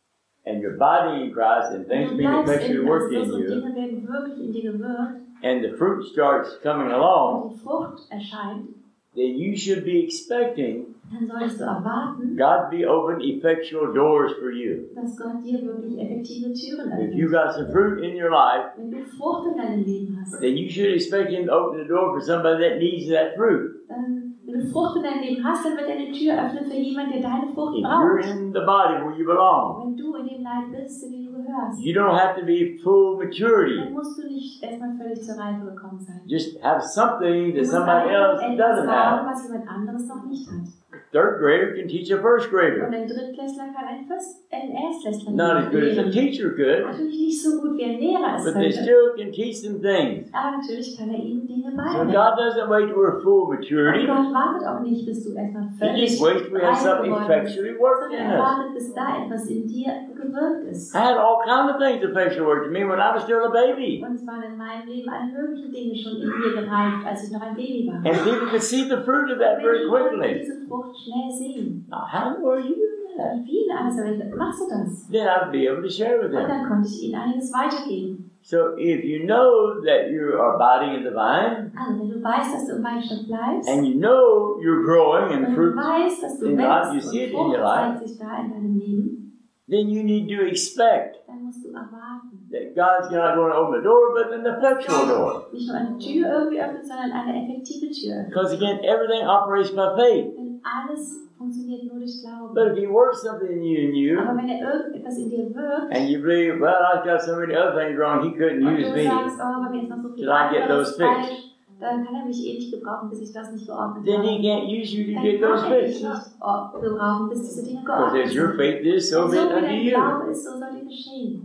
B: and you're abiding in Christ, and
A: und
B: things
A: du
B: being
A: bleibst
B: effectually
A: in
B: working
A: Christus
B: in
A: und
B: you,
A: Dinge werden wirklich in dir gewirkt
B: and the fruit starts coming along,
A: und die Frucht erscheint,
B: then you should be expecting
A: dann solltest du erwarten,
B: God to be open effectual doors for you.
A: dass Gott dir wirklich effektive Türen
B: If you've
A: öffnet.
B: got some fruit in your life,
A: Wenn du Frucht in deinem Leben hast,
B: then you should expect Him to open the door for somebody that needs that fruit.
A: dann, wenn du Frucht in deinem Leben hast, dann wird er eine Tür öffnen für jemanden, der deine Frucht
B: If you're
A: braucht.
B: in the body where you belong,
A: Wenn du in dem Leib bist, in dem du gehörst,
B: you don't have to be full maturity.
A: dann musst du nicht erstmal völlig zur Reife gekommen sein.
B: Just have something
A: Du
B: that
A: musst
B: somebody else
A: einfach etwas
B: doesn't
A: haben,
B: have.
A: was jemand anderes noch nicht hat.
B: Third grader can teach a first
A: Und
B: grader.
A: ein Drittklässler kann ein First, äh, ein Erstklässler
B: Not as good as a teacher could.
A: Natürlich nicht so gut wie ein Lehrer es
B: But they
A: könnte.
B: still can teach them things.
A: Aber natürlich kann er ihnen Dinge
B: So
A: beibringen.
B: God doesn't wait till we're full
A: Und
B: maturity.
A: Gott wartet auch nicht, bis du erstmal
B: He
A: völlig
B: just waits till we have
A: reif
B: something
A: geworden bist,
B: effectually working
A: sondern
B: in
A: er
B: us.
A: wartet, bis da etwas in dir gewirkt ist.
B: I had all kinds of things effectually work to me when I was still a baby.
A: Und es waren in meinem Leben alle möglichen Dinge schon in mir gereift, als ich noch ein Baby war.
B: And people could see the fruit of that very
A: Menschen konnten
B: quickly.
A: diese Frucht schnell sehen.
B: Now, how in the world are you doing that?
A: Wie in alles machst du das?
B: Then I'd be able to share with
A: Und
B: them.
A: dann konnte ich ihnen einiges weitergeben.
B: So if you know that you are abiding in the vine,
A: Also wenn du weißt, dass du im Weinstock bleibst,
B: and you know you're growing
A: und
B: and
A: du
B: fruit,
A: weißt, dass du
B: in God, you
A: wächst
B: see it
A: und
B: in your
A: Frucht
B: life.
A: zeigt sich da in deinem Leben,
B: then you need to expect
A: dann musst du erwarten.
B: that God's not going to open the door, but an effectual door.
A: Nicht nur eine Tür irgendwie öffnet, sondern eine effektive Tür.
B: Because again, everything operates by faith.
A: Denn alles funktioniert nur durch Glauben.
B: But if He works something in you and you,
A: Aber wenn er irgendetwas in dir wirkt,
B: and you believe, well, I've got so many other things wrong, He couldn't
A: und
B: use
A: du
B: me.
A: sagst, oh, bei mir ist noch so viel
B: Till I get
A: anderes
B: those fixed.
A: falsch, dann kann er mich eh nicht gebrauchen, bis ich das nicht geordnet
B: Then
A: habe.
B: He can't use you to
A: Dann
B: get those
A: kann er dich
B: fixed.
A: nicht oh, gebrauchen, bis diese Dinge
B: Because
A: geordnet
B: as your
A: sind.
B: faith is, so
A: Und
B: be
A: so
B: it
A: wie
B: unto
A: dein
B: you.
A: Glaube ist, so soll dir geschehen.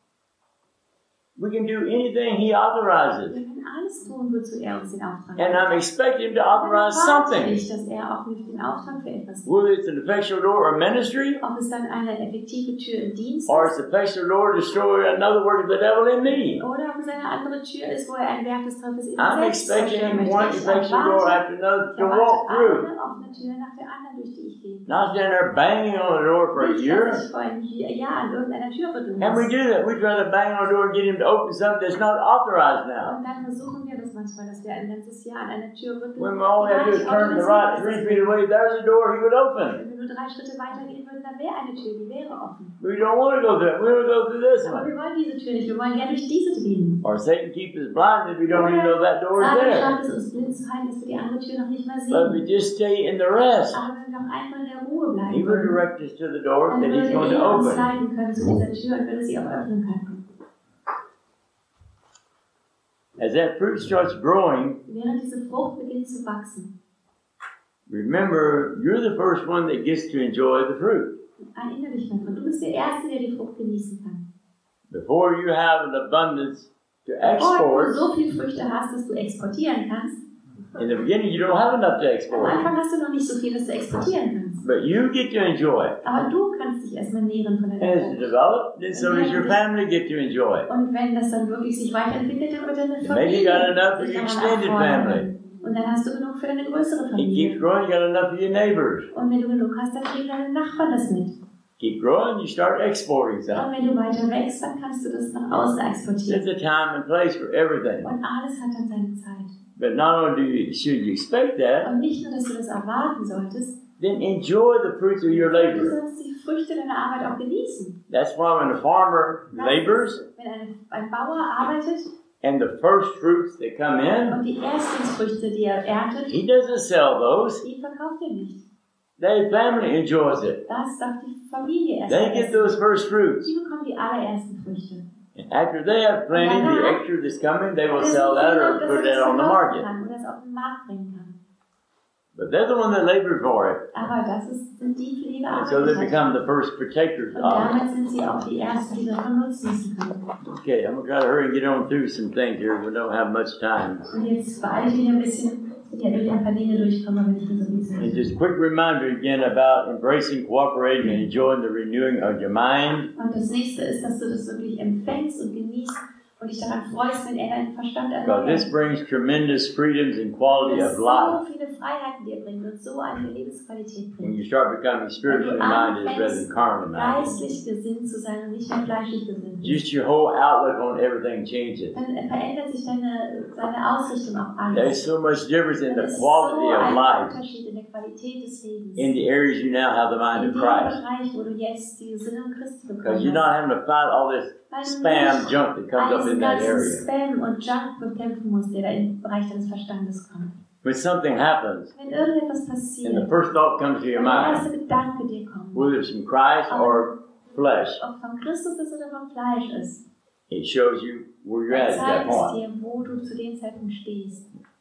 B: We can do anything He authorizes.
A: Wir können alles tun, wozu er uns den Auftrag
B: And I'm
A: gibt.
B: expecting Him to authorize
A: Dann warte
B: something.
A: ich, dass er auch mit den Auftrag für etwas gibt.
B: Whether it's an effectual door or ministry,
A: Ob es dann eine effektive Tür im Dienst
B: or
A: ist,
B: it's an effectual door to destroy another work of the devil in me.
A: oder ob es eine andere Tür ist, wo er ein Werk des Teufels in
B: I'm
A: dir selbst
B: expecting
A: zerstören
B: Him
A: möchte.
B: one
A: Ich
B: effectual door
A: erwarte,
B: after another
A: ich
B: to walk
A: erwarte
B: through.
A: eine offene Tür nach der anderen, durch die ich gehe.
B: Not standing there banging on the door for a
A: Nicht,
B: year.
A: dass ich vor einem Jahr an irgendeiner Tür rütteln
B: And we
A: muss.
B: do that. We'd rather bang on the door and get Him to open something that's not authorized now.
A: Und dann versuchen wir das manchmal, dass wir ein ganzes Jahr an einer Tür rütteln,
B: When all we
A: die
B: have
A: gar
B: to do is
A: nicht
B: turn to the right
A: autorisiert
B: three
A: ist.
B: feet away, there's a door He would open.
A: Wenn wir nur drei Schritte weitergehen würden, dann wäre eine Tür, die wäre offen.
B: We don't want to go through that. We want to go through this
A: Aber
B: one.
A: wir wollen diese Tür nicht, wir wollen ja durch diese gehen.
B: Or Satan keeps us blind if we don't even know that door is
A: Satan
B: there.
A: schafft es uns blind zu halten, dass wir die andere Tür noch nicht mal
B: But we
A: sehen.
B: just stay in the rest.
A: Aber wenn wir noch einmal in der Ruhe bleiben
B: He will
A: würden,
B: direct us to the door
A: dann
B: that He's
A: würde
B: going to
A: er uns
B: open.
A: leiten können zu dieser Tür und würde sie auch öffnen können.
B: As that fruit starts growing,
A: Während diese Frucht beginnt zu wachsen,
B: remember, you're the first one that gets to enjoy the fruit.
A: erinnere dich davon, du bist der Erste, der die Frucht genießen kann.
B: Before you have an abundance to
A: Bevor du
B: export,
A: so viele Früchte hast, dass du exportieren kannst,
B: in the beginning you don't have enough to
A: am
B: export.
A: Anfang hast du noch nicht so viel, dass du exportieren kannst.
B: But you get to enjoy it.
A: Aber du kannst dich erstmal nähren von
B: And
A: deiner
B: as it
A: Frucht.
B: develops, then so does your family get to enjoy it.
A: Und wenn das dann wirklich sich weiterentwickelt, dann wird deine
B: Maybe
A: Familie
B: you got enough for
A: sich
B: your
A: daran
B: extended
A: erfreuen.
B: family.
A: Und dann hast du genug für deine größere
B: It keeps
A: Familie.
B: growing, you got enough for your neighbors.
A: Und wenn du genug hast, dann kriegen deine Nachbarn das mit.
B: Keep growing, you start exporting
A: Und
B: something.
A: wenn du weiter wächst, dann kannst du das nach außen
B: There's
A: exportieren.
B: a time and place for everything.
A: Und alles hat dann seine Zeit.
B: But not only do you, should you expect that,
A: Und nicht nur, dass du das erwarten solltest,
B: then enjoy the fruits of your
A: du
B: labor.
A: sollst die Früchte deiner Arbeit auch genießen.
B: That's why when a farmer labors
A: Wenn ein, ein Bauer arbeitet
B: and the first fruits that come in,
A: und die Erstlingsfrüchte, die er erntet,
B: he doesn't sell those.
A: die verkauft er nicht.
B: The family enjoys it.
A: Das darf die Familie erst
B: They get
A: essen.
B: those first fruits.
A: Die bekommen die allerersten Früchte.
B: And after they have plenty, the extra that's coming, they will
A: Das
B: sell that or
A: dass
B: put
A: er
B: it
A: das
B: on the
A: verkaufen
B: market.
A: kann oder es auf den Markt bringen kann.
B: But they're the one that labored for it.
A: Aber das ist, sind die, für die wir
B: And so they
A: arbeitet
B: become the first protectors
A: Und
B: of it.
A: damit sind sie auch die Ersten, die davon nutzen können.
B: Okay, I'm going to try to hurry and get on through some things here. We don't have much time.
A: Und jetzt beeile ich mich ein bisschen, ja, durch ein paar Dinge durchkommen, aber nicht so viel
B: And
A: Zeit.
B: just a quick reminder again about embracing, cooperating, and enjoying the renewing of your mind.
A: Und das nächste ist, dass du das wirklich empfängst und genießt und dich daran freust, wenn er deinen Verstand
B: Because this
A: erneuert.
B: brings tremendous freedoms and quality
A: Das
B: of
A: so
B: life
A: viele Freiheiten dir bringt und so eine Lebensqualität
B: when
A: bringt.
B: you start becoming spiritually minded rather than carnally minded.
A: Geistlich gesinnt zu sein und nicht mehr fleischlich gesinnt.
B: Just your whole outlook on everything changes.
A: Dann verändert sich deine, deine Ausrichtung auf alles.
B: There's so much difference in
A: Das
B: the
A: ist
B: quality
A: so
B: of
A: ein
B: life
A: Unterschied in der Qualität des Lebens.
B: in the areas you now have the mind
A: In
B: of
A: dem
B: Christ.
A: Bereich, wo du jetzt die Gesinnung Christi
B: Because
A: bekommen
B: you're not
A: hast.
B: having to fight all this
A: Weil du
B: spam
A: nicht
B: junk that comes
A: all
B: up
A: diesen
B: in that
A: ganzen
B: area.
A: Spam und Junk bekämpfen musst, der da im Bereich deines Verstandes kommt.
B: When something happens
A: Wenn irgendetwas
B: and the
A: passiert,
B: first thought comes to your
A: und der
B: mind,
A: erste Gedanke dir kommt,
B: whether it's from Christ or flesh,
A: ob von Christus ist oder vom Fleisch ist,
B: it shows you where you're
A: dann
B: at at that
A: zeigt es
B: point.
A: dir, wo du zu dem Zeitpunkt stehst.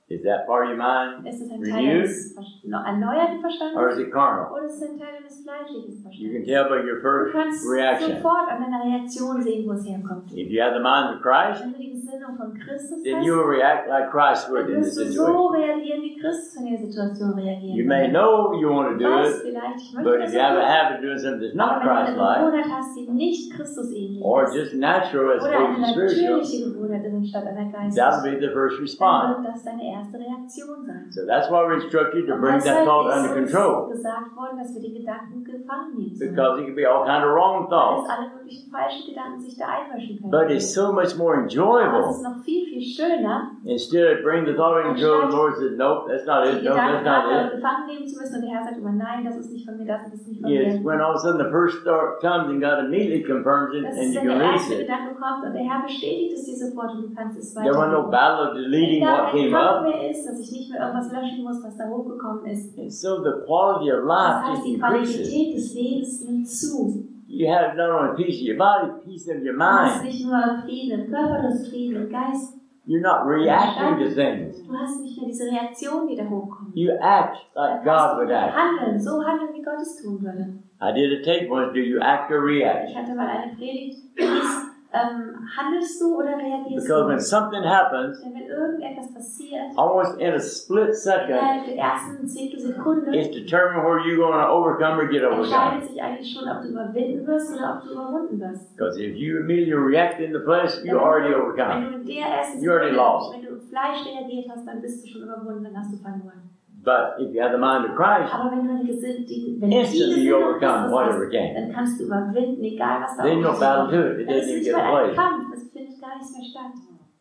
B: Is that part of your mind
A: Ist es ein Teil
B: renewed?
A: deines erneuerten Verstandes?
B: Or is it carnal?
A: Oder ist es ein Teil deines fleischlichen
B: You can
A: Verstandes?
B: tell by your
A: Du
B: first
A: kannst
B: reaction.
A: sofort an deiner Reaktion sehen, wo es herkommt.
B: If you have the mind of Christ,
A: Wenn du die Gesinnung von Christus
B: then you
A: hast,
B: will react like Christ would
A: dann
B: in the
A: wirst du
B: situation.
A: so reagieren, wie Christus in der Situation reagieren
B: You may
A: würde.
B: know you want to
A: Du
B: do
A: weißt
B: it,
A: vielleicht, ich möchte
B: but
A: das
B: if you have a
A: tun,
B: habit of doing something that's
A: aber
B: not
A: wenn du eine
B: Christ-like,
A: Gewohnheit hast, die nicht Christus ähnlich
B: or
A: ist,
B: just natural as
A: oder
B: opposed
A: eine
B: to spiritual,
A: natürliche Gewohnheit ist anstatt einer
B: that'll
A: geistlichen,
B: be the first
A: dann
B: response.
A: wird das deine erste Reaktion sein.
B: So that's why we're instructed to
A: Und
B: bring that
A: deshalb
B: thought
A: ist
B: under
A: uns
B: control,
A: gesagt worden, dass wir die Gedanken gefangen nehmen sollen.
B: because it can be all kind of wrong
A: Weil es
B: thoughts.
A: alle möglichen falschen Gedanken sich da einmischen können.
B: But it's so much more
A: Aber es
B: enjoyable.
A: ist noch viel, viel schöner,
B: Instead of bringing the thought under control, the Lord says, nope, that's not
A: die
B: it, no, that's
A: Gedanken
B: not
A: andere
B: it.
A: gefangen nehmen zu müssen und der Herr sagt immer, nein, das ist nicht von mir, das ist nicht von
B: Yes,
A: mir.
B: when all of a sudden the first thought comes and God immediately confirms it
A: Das
B: and
A: ist,
B: you
A: wenn
B: can
A: der
B: release
A: erste
B: it.
A: Gedanke kommt und der Herr bestätigt es dir sofort und du kannst es
B: There was no
A: weitergeben.
B: battle of deleting
A: Wenn da
B: what
A: ein
B: came
A: Kampf
B: up.
A: mehr ist, dass ich nicht mehr irgendwas löschen muss, was da hochgekommen ist.
B: And so the quality of
A: Das
B: life
A: heißt,
B: just
A: die
B: increases.
A: Qualität des Lebens nimmt zu.
B: You have not only peace of your body, peace of your
A: Du hast
B: mind.
A: nicht nur Frieden im Körper, du hast Frieden im Geist.
B: You're not reacting to things.
A: Du hast nicht mehr diese Reaktion, die da hochkommt.
B: You act like God would act.
A: Handeln, so handeln, wie Gott es tun würde.
B: I did a tape once. Do you act or react?
A: Ich hatte mal eine Predigt, die hieß, ähm, handelst du oder reagierst
B: Because when
A: du?
B: something happens,
A: Denn wenn irgendetwas passiert,
B: almost in a split second,
A: innerhalb der ersten Zehntelsekunde,
B: it's determined whether you're going to overcome or get overcome.
A: entscheidet sich eigentlich schon, ob du überwinden wirst oder ob du überwunden wirst.
B: Because if you immediately react in the flesh, you already overcome.
A: Wenn du in der ersten
B: You already lost.
A: wenn du im Fleisch reagiert hast, dann bist du schon überwunden, dann hast du verloren.
B: But if you have the mind of Christ,
A: Aber wenn du eine Gesin- die, wenn du
B: instantly
A: die
B: you
A: Gesinnung
B: overcome
A: Christus
B: whatever
A: hast,
B: came.
A: dann kannst du überwinden, egal was da
B: There's no
A: auf dich
B: battle
A: zukommt.
B: to it. It
A: Das ist
B: doesn't even
A: nicht
B: get
A: mal
B: a
A: ein
B: place.
A: Kampf, das findet gar nicht mehr statt.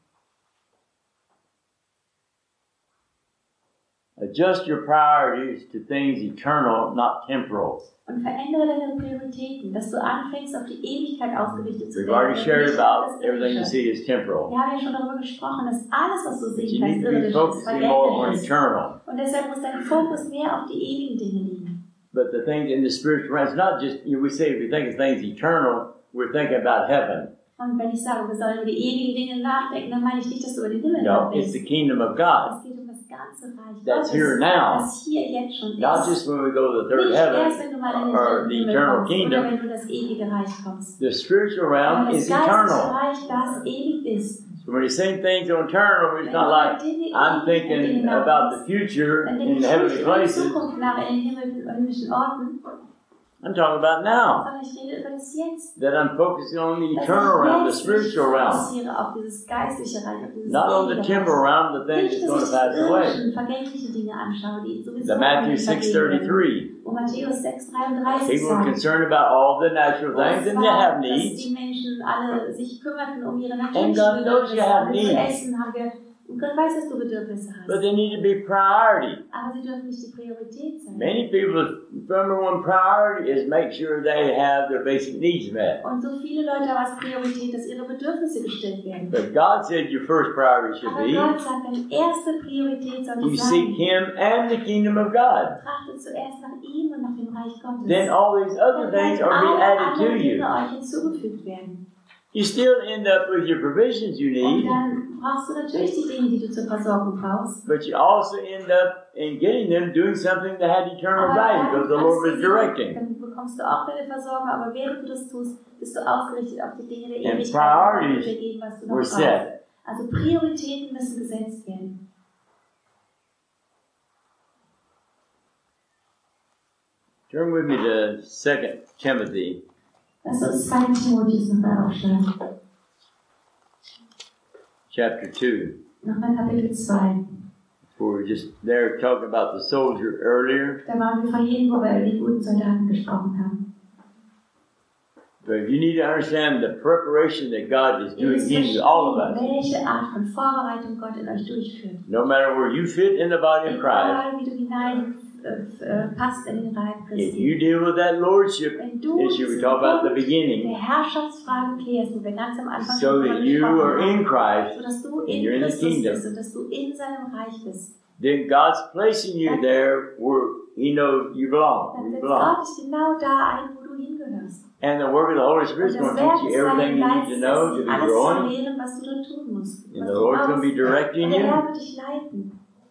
B: Adjust your priorities to things eternal, not temporal.
A: Und verändere deine Prioritäten, dass du anfängst, auf die Ewigkeit ausgerichtet zu
B: We've
A: werden.
B: already
A: und
B: shared
A: nicht
B: about
A: auf das
B: everything you
A: Irdische.
B: see is temporal.
A: Wir haben ja schon darüber gesprochen, dass alles, was du
B: But
A: sehen
B: you
A: kannst,
B: need to be
A: irdisch ist,
B: focusing more on
A: vergänglich ist.
B: eternal.
A: Und deshalb muss dein Fokus mehr auf die ewigen Dinge liegen.
B: But the things in the spiritual realm, it's not just, you know, we say if we think of things eternal, we're thinking about heaven.
A: Und wenn ich sage, wir sollen über die ewigen Dinge nachdenken, dann meine ich nicht, dass du über den Himmel
B: No,
A: nachdenkst.
B: it's the kingdom of God.
A: Es geht um das ganze Reich
B: That's
A: Gottes,
B: here now.
A: das hier jetzt schon
B: Not
A: ist.
B: just when we go to the third
A: Nicht erst, wenn
B: heaven
A: du mal in den
B: or
A: dritten
B: the
A: Himmel
B: eternal
A: kommst oder
B: kingdom.
A: wenn du in das ewige Reich kommst.
B: The spiritual
A: Aber
B: realm
A: das
B: is
A: geistliche
B: eternal.
A: Reich, das ewig ist.
B: So when you say things on eternal, it's
A: Wenn
B: not
A: du
B: like
A: über Dinge
B: I'm
A: ewig und
B: thinking
A: Dinge
B: about the
A: nachdenkst,
B: future
A: dann
B: in
A: denke
B: the
A: ich
B: heavenly
A: nicht über die
B: places.
A: Zukunft nach in den Himmel, himmlischen Orten,
B: I'm talking about now.
A: sondern ich rede über das Jetzt.
B: That I'm focusing on the
A: Dass
B: eternal
A: ich
B: realm, the
A: jetzt
B: spiritual
A: mich
B: realm.
A: fokussiere auf dieses geistliche Reich, auf dieses
B: Not on the
A: ewige
B: temporal
A: Reich.
B: realm, the thing
A: Nicht,
B: that's going
A: dass
B: to
A: ich
B: pass
A: die
B: away.
A: irdischen, vergängliche Dinge anschaue, die sowieso
B: The Matthew
A: nicht
B: six
A: vergehen werden.
B: thirty-three.
A: Wo Matthäus sechs dreiunddreißig
B: People are
A: sagt,
B: concerned about all the natural things and they have
A: dass die
B: needs.
A: Menschen alle sich kümmerten um ihre
B: And
A: natürlichen
B: God knows you have
A: Bedürfnisse. Zu
B: needs.
A: essen haben wir, und Gott weiß, dass du Bedürfnisse hast.
B: But they need to be priority.
A: Aber sie dürfen nicht die Priorität sein.
B: Many people's number one priority is make sure they have their basic needs met.
A: Und so viele Leute haben als Priorität, dass ihre Bedürfnisse gestillt werden.
B: But God said your first priority should
A: Aber
B: be
A: Gott sagt, deine erste Priorität soll
B: you
A: sein,
B: seek Him and the kingdom of God.
A: trachtet zuerst nach ihm und nach dem Reich Gottes.
B: Then all these other
A: Dann
B: things
A: werden
B: are be
A: alle
B: added to
A: anderen
B: you.
A: Dinge euch hinzugefügt werden.
B: You still end up with your provisions you
A: Und
B: need,
A: dann brauchst du natürlich die Dinge, die du zur Versorgung brauchst.
B: but you also end up in getting them doing something that had eternal
A: Aber
B: value
A: dann,
B: because the
A: kannst
B: Lord
A: du
B: was
A: sie-
B: directing.
A: dann bekommst du auch deine Versorgung, aber während du das tust, bist du ausgerichtet auf die Dinge der
B: And
A: Ewigkeit
B: priorities
A: und geben, was du noch
B: were
A: brauchst.
B: set.
A: Also Prioritäten müssen gesetzt werden.
B: Turn with me to Second Timothy
A: Lass uns zwei Timotheus nochmal aufschlagen.
B: chapter two.
A: Nochmal Kapitel zwei.
B: We were just there talking about the soldier earlier.
A: Da waren wir vorhin, wo wir über die guten Soldaten gesprochen haben.
B: But if you need to understand the preparation that God is
A: Ihr
B: doing
A: müsst
B: in you, all of
A: verstehen,
B: us,
A: welche Art von Vorbereitung Gott in euch durchführt.
B: no matter where you fit in the body of Christ,
A: Egal wie du hinein äh, äh, passt in den Reich
B: if
A: Christi.
B: you deal with that lordship
A: Wenn du
B: issue we
A: diesen
B: talked about at the
A: Punkt
B: beginning,
A: der Herrschaftsfrage klärst, wo wir ganz am Anfang
B: so
A: schon
B: that
A: drüber
B: you
A: gesprochen
B: are
A: haben,
B: in Christ,
A: sodass du
B: and
A: in
B: you're in the
A: Christus
B: kingdom.
A: bist und dass du in seinem Reich bist,
B: then God's placing you there where He knows you belong.
A: dann
B: Where you
A: setzt
B: belong.
A: Gott dich genau da ein, wo du hingehörst.
B: And the work of the Holy
A: Und
B: Spirit is
A: das
B: going to
A: Werk
B: teach
A: des
B: you everything
A: Heiligen
B: you need to
A: Geistes
B: know
A: ist,
B: to
A: dir
B: be
A: alles zu
B: growing.
A: lehren, was du dort tun musst.
B: And
A: Was
B: the
A: du
B: Lord's going to
A: brauchst.
B: be directing
A: Und der
B: you.
A: Herr wird dich leiten.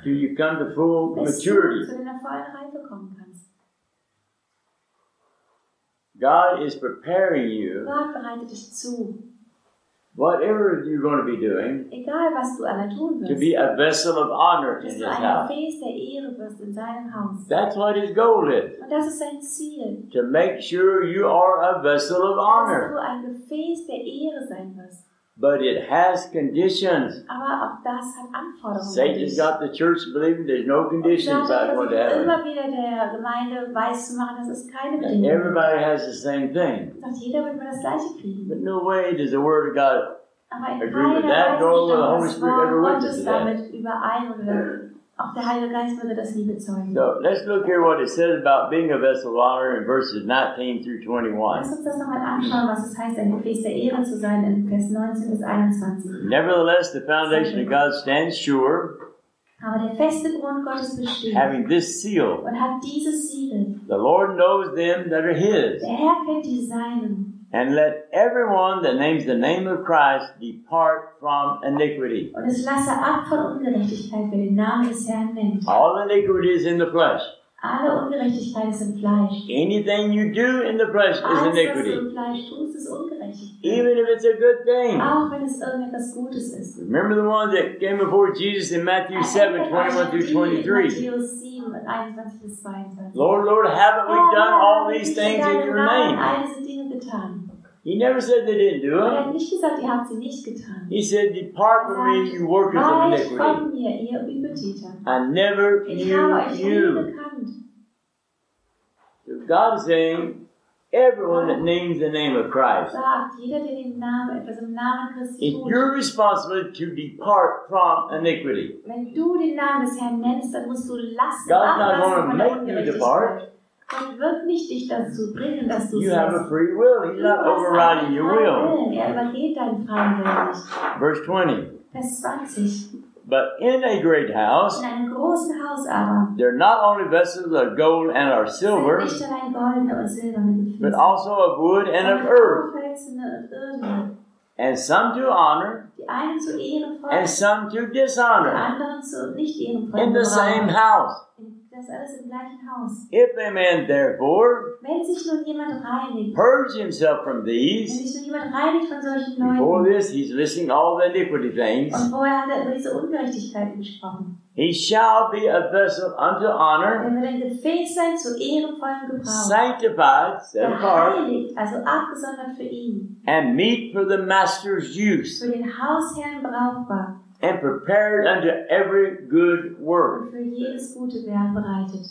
B: till you come to full
A: bis
B: maturity.
A: du zu deiner vollen Reife kommen kannst.
B: God is preparing you,
A: Gott bereitet dich zu,
B: whatever you're going to be doing,
A: egal was du aber tun
B: to
A: wirst,
B: be a vessel of honor in
A: dass
B: His
A: du ein
B: house.
A: Gefäß der Ehre wirst in seinem Haus.
B: That's what His goal is,
A: Und das ist sein Ziel,
B: to make sure you are a vessel of
A: dass
B: honor.
A: du ein Gefäß der Ehre sein wirst.
B: But it has conditions.
A: Aber auch das hat Anforderungen.
B: Satan's got the church believing there's no conditions
A: Satan
B: about going
A: versucht
B: to heaven.
A: immer wieder der Gemeinde weiszumachen, dass es keine Bedingungen gibt.
B: Everybody has the same thing.
A: Sagt, jeder wird mal das Gleiche kriegen.
B: But no way does the Word of God
A: Aber in
B: agree
A: keiner
B: with that, nor will the Holy
A: Weise
B: Spirit
A: stammt
B: ever
A: das
B: witness
A: Wort
B: to
A: Gottes
B: that.
A: damit überein oder auch der Heilige Geist würde das nie bezeugen.
B: So let's look here what it says about being a vessel of honor in verses nineteen through twenty-one.
A: Lass uns das nochmal anschauen, was es heißt, ein Gefäß der Ehre zu sein in Vers neunzehn bis einundzwanzig.
B: Nevertheless, the foundation of God stands sure,
A: Aber der feste Grund Gottes besteht
B: having this seal.
A: und hat dieses Siegel.
B: The Lord knows them that are His.
A: Der Herr kennt die Seinen.
B: And let everyone that names the name of Christ depart from iniquity.
A: Und es lasse ab von Ungerechtigkeit, wer den Namen des Herrn nennt.
B: All iniquity is in the flesh.
A: Alle Ungerechtigkeit ist im Fleisch.
B: Anything you do in the flesh is
A: Alles, was du
B: iniquity.
A: im Fleisch tust, ist Ungerechtigkeit.
B: Even if it's a good thing.
A: Auch wenn es irgendetwas Gutes ist.
B: Remember the ones that came before Jesus in Matthew seven, twenty-one through twenty-three.
A: Matthäus sieben, einundzwanzig bis zweiundzwanzig.
B: Lord, Lord, haven't we done all these things in your name?
A: All diese Dinge getan.
B: He never said they didn't do
A: Er
B: it.
A: hat nicht gesagt, ihr habt sie nicht getan.
B: He said, depart from me, you workers of
A: Weicht
B: iniquity.
A: von mir, ihr Übeltäter.
B: I never
A: Ich habe
B: knew
A: euch nie
B: you.
A: gekannt.
B: So God is saying, everyone that names the name of Christ,
A: Sagt, jeder, der den Namen, etwas im Namen Christi
B: it's
A: tut.
B: your responsibility to depart from iniquity.
A: Wenn du den Namen des Herrn nennst, dann musst du lassen,
B: God's not
A: ablassen
B: going to
A: von der
B: make you depart.
A: Ungerechtigkeit. Gott wird nicht dich dazu bringen, dass du es
B: You have a
A: lässt.
B: free will. He's not overriding your will.
A: Er übergeht deinen freien Willen nicht.
B: Verse twenty.
A: Vers zwanzig.
B: But in a great house,
A: In einem großen Haus aber
B: there are not only vessels of gold and of silver,
A: sind nicht allein goldene und silberne
B: but
A: Gefäße,
B: also of wood and of
A: sondern
B: earth,
A: auch hölzerne und irdene.
B: and some to honor,
A: Die einen zu ehrenvoll,
B: and some to
A: die
B: dishonor,
A: anderen zu nicht ehrenvoll.
B: in the same house.
A: Das alles im gleichen Haus.
B: If a man therefore
A: Wenn sich nun jemand reinigt,
B: purge himself from
A: wenn
B: these,
A: sich nun jemand reinigt von solchen
B: before
A: Leuten,
B: this he's listing all the iniquity things,
A: und vorher hat er über diese Ungerechtigkeiten gesprochen,
B: he shall be a vessel unto honor,
A: er wird ein Gefäß sein zu ehrenvollem Gebrauch,
B: sanctified, set apart,
A: geheiligt, also abgesondert für ihn,
B: and meet for the master's use,
A: für den Hausherrn brauchbar
B: and prepared unto every good work.
A: und für jedes gute Werk bereitet.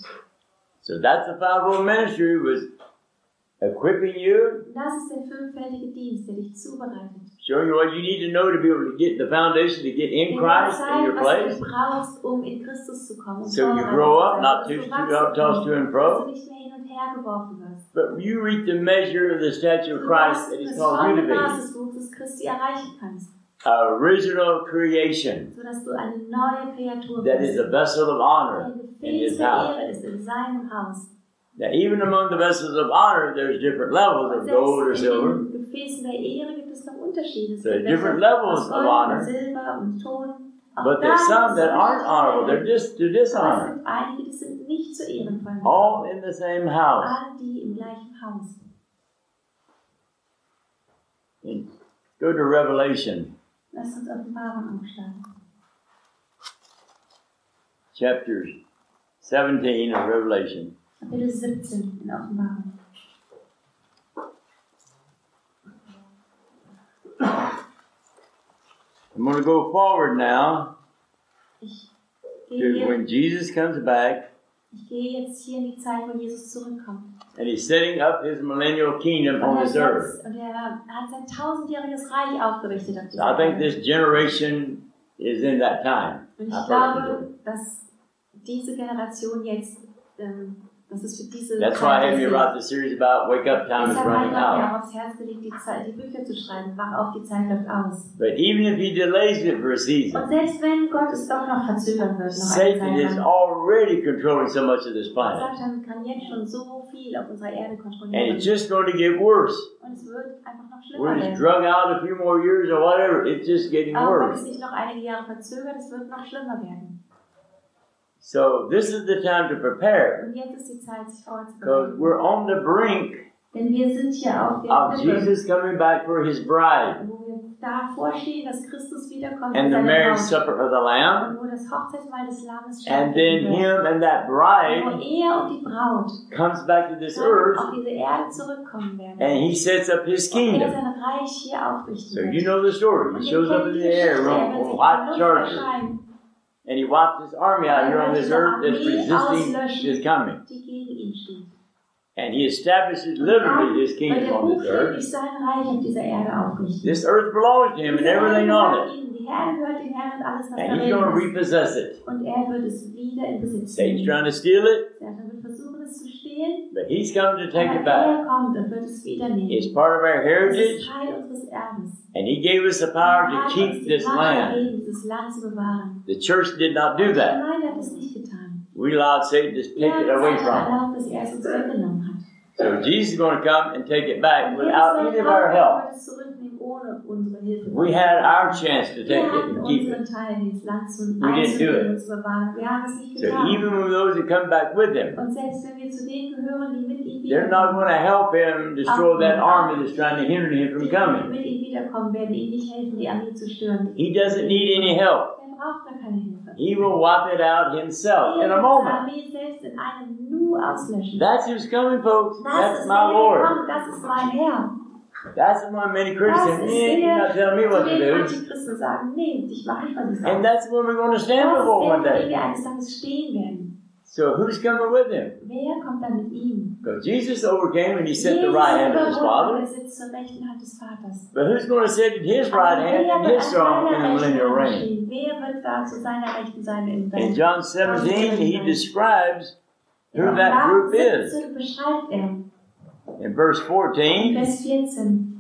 B: So that's the fivefold ministry, was equipping you,
A: Das ist der fünffältige Dienst, der dich zubereitet.
B: showing you what you need to know to be able to get the foundation to get in
A: Der
B: Christ in
A: zeigt,
B: your
A: was
B: place,
A: du brauchst, um in Christus zu kommen. um
B: so you
A: vorbereitet
B: grow
A: zu
B: up,
A: sein,
B: not
A: dass
B: to
A: du
B: to
A: wachsen
B: tossed to and
A: kannst, dass
B: fro,
A: du nicht mehr hin und her geworfen wirst.
B: but you reach the measure of the stature of
A: Du
B: Christ
A: darfst
B: that He's
A: das
B: called you to
A: volle Maß
B: be.
A: des Wuchses Christi erreichen kannst,
B: Original creation
A: sodass du eine neue Kreatur
B: that is
A: bist,
B: a vessel of honor
A: der
B: in
A: Gefäß
B: His
A: der
B: house.
A: Ehre ist in seinem Haus.
B: Now, even among the vessels of honor, there's different levels of gold or
A: Selbst
B: silver.
A: in den Gefäßen der Ehre gibt es noch Unterschiede. Es
B: There are
A: gibt
B: different
A: welche
B: levels
A: aus
B: of
A: Gold
B: honor.
A: und Silber und Ton. Auch
B: But
A: da
B: there's some
A: gibt es
B: that aren't honorable.
A: Unterschiede.
B: They're just to
A: Aber es
B: dishonor.
A: gibt einige, die sind nicht zu ehrenvoll.
B: All in the same house.
A: Alle die im gleichen Haus.
B: And go to Revelation,
A: Lass uns Offenbarung aufschlagen.
B: chapter seventeen of Revelation.
A: Kapitel siebzehn in Offenbarung.
B: I'm going to go forward now
A: Ich
B: to
A: gehe, hier,
B: when Jesus comes back
A: ich gehe jetzt hier in die Zeit, wo Jesus zurückkommt.
B: and He's setting up His millennial kingdom
A: Und
B: on
A: er,
B: this earth.
A: setzt, und er hat sein tausendjähriges Reich aufgerichtet auf
B: So
A: dieser
B: I think
A: Erde.
B: this generation is in that time.
A: Und
B: I
A: ich
B: personally
A: glaube,
B: do.
A: dass diese Generation jetzt, ähm, das ist für diese
B: That's why I had me
A: ist.
B: write the series about wake up time is
A: Deshalb hat
B: running
A: Gott
B: out.
A: mir auch aufs Herz gelegt, die, Zeit, die Bücher zu schreiben. Wach auf, die Zeit läuft aus.
B: But even if He delays it for a
A: Und
B: season,
A: selbst wenn Gott es doch noch verzögern wird, noch
B: Satan
A: eine
B: is
A: Zeit lang,
B: already controlling so much of this planet.
A: Satan kann jetzt schon so viel auf unserer Erde
B: And
A: kontrollieren.
B: it's just going to get worse.
A: Und es wird einfach noch
B: We're
A: schlimmer
B: just
A: werden.
B: drug out a few more years or whatever. It's just getting
A: Auch wenn es
B: worse.
A: sich noch einige Jahre verzögert, es wird noch schlimmer werden.
B: So this is the time to prepare.
A: Und jetzt ist die Zeit, sich
B: Because
A: vorzubereiten.
B: we're on the brink
A: Denn wir sind hier auf der
B: of
A: Klippe,
B: Jesus coming back for his bride
A: wo wir davor stehen, dass Christus wiederkommt
B: and
A: für
B: the
A: seine
B: marriage
A: Braut.
B: supper of the Lamb.
A: Und wo das Hochzeitsmahl des Lammes
B: And then
A: stattfinden wird.
B: him and that
A: Wo
B: bride
A: er und die Braut
B: comes back to this
A: dann
B: earth
A: auf diese Erde zurückkommen werden.
B: and he sets up his
A: Und er
B: kingdom.
A: sein Reich hier aufrichten
B: So
A: wird.
B: you know the story.
A: Und
B: He
A: ihr
B: shows up
A: kennt
B: in
A: die
B: the air
A: Geschichte.
B: on
A: Er wird
B: a
A: sich in
B: white
A: der Luft
B: charger.
A: erscheinen,
B: And he wiped his army out here on this earth that's
A: Armee
B: resisting
A: auslöschen,
B: his coming.
A: die gegen ihn steht.
B: And he establishes literally his
A: Weil
B: kingdom
A: der
B: on this earth.
A: buchstäblich sein Reich auf dieser Erde aufrichten.
B: This earth belongs to him and
A: Diese Erde
B: everything on
A: gehört
B: it.
A: ihm, die Erde gehört dem Herrn und alles, was
B: And he's
A: darin
B: going to
A: ist.
B: repossess it.
A: Und er wird es wieder in Besitz
B: Satan's
A: nehmen.
B: trying to steal it,
A: Satan wird versuchen, es zu stehlen,
B: but he's coming to take it
A: aber
B: back.
A: er kommt und wird es wieder nehmen.
B: It's part of our
A: Es ist
B: heritage,
A: Teil unseres Erbes.
B: and he gave us the power
A: Er
B: to
A: hat uns
B: keep
A: die
B: this
A: Macht
B: land.
A: gegeben, dieses Land zu bewahren.
B: The church did not do
A: Die
B: that.
A: Gemeinde hat es nicht getan.
B: We allowed Satan to take it
A: Wir
B: away
A: haben
B: from us.
A: erlaubt, dass er es uns weggenommen hat.
B: So Jesus is going to come and take it back
A: Und
B: without
A: Jesus
B: any of
A: wird
B: our
A: kommen
B: help.
A: und wird es zurücknehmen ohne unsere Hilfe.
B: We had our chance to
A: Wir
B: take it
A: hatten
B: and keep
A: unseren
B: it.
A: Teil, dieses Land zu
B: We didn't do
A: einzunehmen
B: it.
A: und zu bewahren. Wir haben es nicht
B: So
A: getan.
B: even when those who come back with him,
A: Und selbst wenn wir zu denen gehören, die mit ihm
B: they're not
A: wiederkommen,
B: going to help him destroy that army that's trying to hinder him from
A: die
B: coming.
A: mit ihm wiederkommen, werden ihm nicht helfen, die Armee zu stören.
B: He doesn't need any help.
A: Er braucht da keine Hilfe.
B: He will wipe it out himself
A: Er
B: in a
A: wird die
B: moment.
A: Armee selbst in einem Nu auslöschen.
B: That's who's coming, folks.
A: Das
B: That's
A: ist
B: my
A: der, der
B: Lord.
A: kommt, das ist mein Herr.
B: That's the one many
A: Das
B: Christians
A: ist
B: say, yeah, you're not telling me
A: der,
B: what
A: zu
B: to
A: dem
B: do.
A: manche Christen sagen, nee, ich mache nicht, was ich
B: And
A: sage.
B: that's the one we're going to
A: Das
B: stand
A: ist
B: before one
A: der, vor dem
B: day.
A: wir eines Tages stehen werden.
B: So who's coming with him?
A: Wer kommt da mit ihm?
B: Because Jesus overcame and he set the
A: Jesus
B: right hand of his
A: überwunden,
B: Father.
A: er sitzt zur rechten Hand des Vaters.
B: But who's going to sit at his right
A: Aber
B: hand
A: wer
B: in
A: wird
B: his
A: an
B: throne in
A: seiner
B: the
A: rechten
B: millennial
A: Hand
B: reign?
A: stehen? Wer wird da zu seiner Rechten sein im
B: In
A: Reich?
B: John seventeen, he describes who that group is.
A: siebzehn beschreibt er.
B: In verse
A: In
B: fourteen,
A: Vers vierzehn.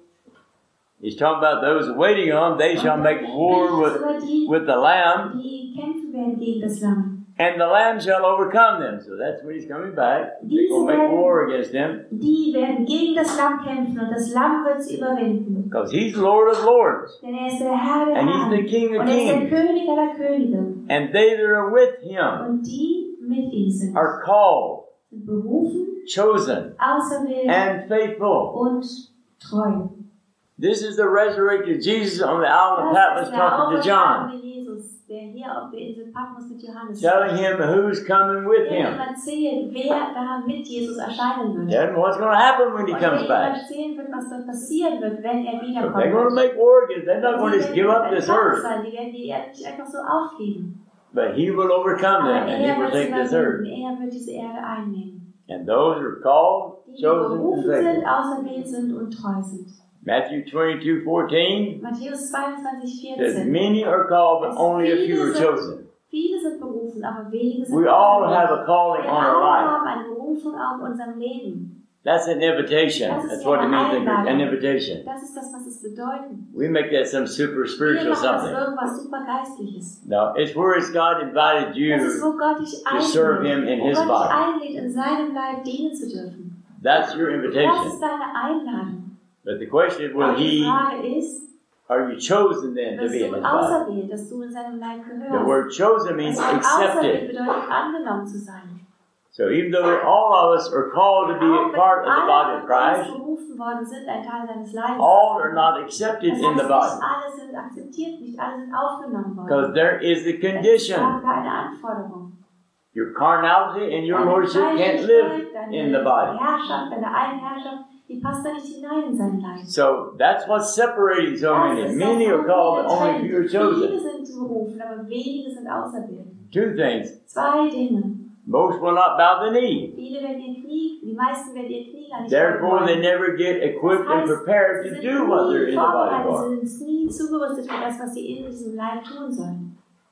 B: he's talking about those waiting on, they shall make war with,
A: Über die,
B: with the Lamb,
A: die kämpfen werden gegen das Lamm.
B: and the Lamb shall overcome them. So that's when he's coming back. They're going to make war against them,
A: Die werden gegen das Lamm kämpfen und das Lamm wird sie überwinden.
B: because he's Lord of lords,
A: Denn er ist der Herr der
B: and he's
A: Herren.
B: the King of
A: Und er ist der
B: kings.
A: König aller Könige.
B: And they that are with him
A: Und die mit ihm sind,
B: are called,
A: sind berufen,
B: chosen,
A: auserwählt
B: and faithful.
A: und treu.
B: This is the resurrected Jesus on the Isle of
A: Das
B: Patmos
A: ist der
B: talking to John,
A: auferstandene Jesus, der hier auf der Insel Patmos mit Johannes
B: telling him who's coming with
A: der ihm
B: him,
A: erzählt, wer da mit Jesus erscheinen wird.
B: and what's going to happen when he
A: Und der
B: comes
A: ihm
B: back.
A: erzählen wird, was dort passieren wird, wenn er
B: So
A: wiederkommt.
B: they're going to make war against. They're not going to just give up this earth,
A: Die werden die Erde nicht einfach so aufgeben.
B: but he will overcome
A: Aber
B: them and he
A: er
B: will
A: wird sie
B: take this earth.
A: überwinden. Er wird diese Erde einnehmen.
B: And those are called,
A: Die, die
B: chosen, and
A: berufen sind,
B: faithful.
A: auserwählt sind und treu sind.
B: Matthew twenty-two fourteen
A: Matthäus zweiundzwanzig,
B: says,
A: vierzehn.
B: many are called, but only a few are chosen.
A: Viele sind berufen, aber wenige sind
B: We all
A: auserwählt.
B: have a calling
A: Wir
B: on
A: alle
B: our life.
A: haben eine Berufung auf unserem Leben.
B: That's an invitation.
A: Das ist
B: That's
A: ja
B: what it
A: eine
B: means,
A: Einladung.
B: an invitation.
A: Das ist das, was es bedeutet.
B: We make that some super
A: Wir
B: spiritual
A: machen das
B: something.
A: irgendwas super Geistliches.
B: No, it's where it's God invited you.
A: Das ist, wo Gott dich
B: to serve him
A: einlädt,
B: in
A: wo
B: his
A: Gott dich
B: body.
A: einlädt, in seinem Leib dienen zu dürfen.
B: That's your
A: Das
B: invitation.
A: ist deine Einladung.
B: But the question is, will
A: Aber die
B: he,
A: Frage ist,
B: are you chosen then to
A: bist
B: be in
A: du
B: his body?
A: auserwählt, dass du in seinem Leib
B: The
A: gehörst?
B: word chosen means
A: Das Wort auserwählt
B: accepted.
A: bedeutet, angenommen zu sein.
B: So even though all of us are called to be
A: Auch
B: a
A: wenn
B: part of the
A: alle
B: body of
A: von uns
B: Christ,
A: berufen worden sind, ein Teil seines Leibes.
B: all are not accepted
A: Das
B: in
A: heißt,
B: the
A: nicht
B: body.
A: alle sind akzeptiert, nicht alle sind aufgenommen worden.
B: Because there is a
A: Es
B: condition.
A: gab eine Anforderung.
B: Your carnality and your
A: Deine
B: lordship can't live
A: Fleischlichkeit,
B: in the
A: deine
B: body.
A: Herrschaft, deine Eigenherrschaft, die passt da nicht hinein in sein Leib.
B: So that's what's separating so
A: Das
B: many.
A: ist
B: Many
A: das,
B: are
A: was
B: called, but
A: viele
B: only few are
A: trennt. Viele
B: chosen.
A: sind berufen, aber wenige sind auserwählt.
B: Two things.
A: Zwei Dinge.
B: Most will not bow the knee.
A: Viele werden ihr Knie, die meisten werden ihr Knie gar nicht
B: Therefore, they
A: beugen.
B: never get equipped and prepared
A: Sie
B: to
A: sind
B: do what they're
A: nie
B: in the body
A: vorbereitet,
B: for.
A: sie sind nie zugerüstet für das, was sie in diesem Leib tun sollen.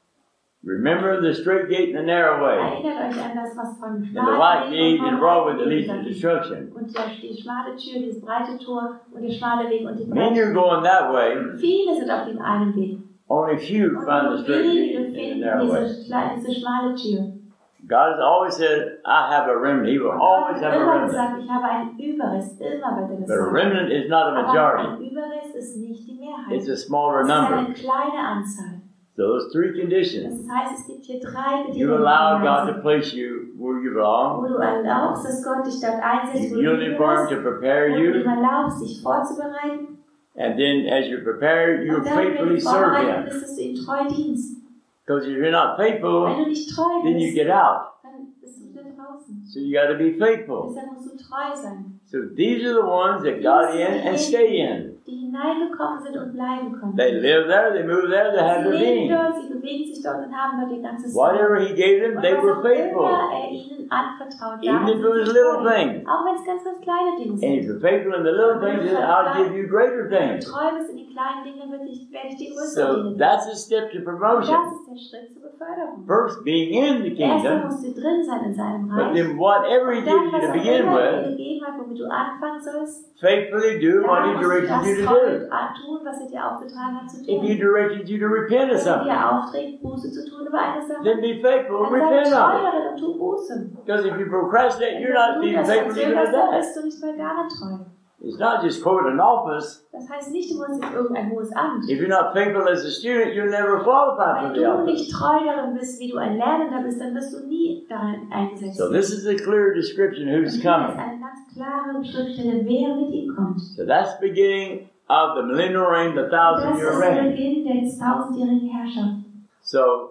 B: Remember the straight gate and the narrow way,
A: Erinnert euch an das, was von
B: and the wide gate
A: und
B: and
A: von
B: broad way that
A: breiten
B: leads to
A: Wegen
B: destruction.
A: und der, die schmale Tür, dieses breite Tor und der schmale Weg und die
B: Many are
A: breite
B: going that way.
A: Viele sind auf dem einen Weg.
B: Only few
A: Und
B: find the
A: nur
B: straight
A: wenige
B: gate and the
A: finden
B: narrow way.
A: diese, kleine- diese schmale Tür.
B: God has always said, "I have a remnant." He will
A: Und Gott
B: always
A: hat
B: have a
A: immer
B: remnant.
A: gesagt, ich habe einen Überrest, immer wird er das
B: But a
A: sagen.
B: remnant is not a
A: Aber
B: majority.
A: ein Überrest ist nicht die Mehrheit.
B: It's a smaller
A: Es ist
B: number.
A: eine kleine Anzahl.
B: So those three conditions.
A: Das heißt, es gibt hier drei Bedingungen.
B: You allow God to place you where you belong.
A: Wo du erlaubst, dass Gott dich dort einsetzt, wo
B: You
A: du
B: yield for Him to prepare
A: Wo du ihm
B: you.
A: erlaubst, dich vorzubereiten.
B: And then as you prepare, you
A: Und dann,
B: faithfully
A: wenn du
B: serve
A: vorbereitet
B: Him.
A: bist, dass du ihm treu dienst.
B: Because if you're not faithful,
A: Wenn du nicht treu
B: then you
A: bist,
B: get out.
A: dann bist du wieder draußen.
B: So you got to be faithful.
A: Deshalb musst du treu sein.
B: So these are the ones that got in and stay in.
A: Die hineingekommen sind und bleiben konnten.
B: They live there, they move there, they have
A: Sie
B: their
A: leben
B: being.
A: dort, sie bewegen sich dort und haben dort ihr ganzes
B: Whatever He gave them,
A: Und
B: they
A: was
B: were
A: auch
B: faithful.
A: immer er ihnen anvertraut,
B: Even
A: darin
B: if it
A: sind
B: was
A: sie
B: little
A: treu.
B: things.
A: Auch wenn es ganz, ganz kleine Dinge
B: And
A: sind.
B: if you're faithful in the little things, then I'll give you greater
A: Wenn du
B: things.
A: treu bist in die kleinen Dinge, werde ich, werde ich dir größere
B: So
A: Dinge geben.
B: that's a step to
A: Das
B: promotion.
A: ist der Schritt zur Beförderung.
B: First, being in the
A: Erstmal
B: kingdom,
A: musst du drin sein in seinem
B: but
A: Reich.
B: then whatever He
A: Und
B: gives
A: dann,
B: you
A: was
B: to
A: auch
B: begin
A: immer er
B: with,
A: dir gegeben hat, womit du anfangen sollst,
B: faithfully do what He
A: da musst du
B: directed
A: das
B: you to
A: treu
B: do.
A: tun, was er dir aufgetragen hat zu
B: If He
A: tun.
B: directed you to repent of
A: Wenn er
B: something,
A: dir aufträgt, Buße zu tun über eine Sache,
B: then be faithful and
A: dann sei
B: repent
A: treu
B: of it.
A: darin und tu Buße.
B: Because if you procrastinate, you're not
A: Wenn
B: being
A: du das
B: faithful even at
A: verzögerst, dann
B: that.
A: bist du nicht mal daran treu.
B: It's not just quote an office.
A: Das heißt nicht, du musst jetzt irgendein hohes Amt.
B: If you're not faithful as a student, you'll never qualify for
A: Wenn
B: the
A: du
B: office.
A: nicht treu darin bist, wie du ein Lernender bist, dann wirst du nie darin eingesetzt.
B: So this is a clear description
A: Und
B: who's
A: hier ist
B: coming.
A: eine ganz klare Schriftstelle, wer mit ihm kommt.
B: So that's the beginning of the millennial reign, the thousand
A: Das
B: year
A: ist der
B: reign.
A: Beginn der tausendjährigen Herrschaft.
B: So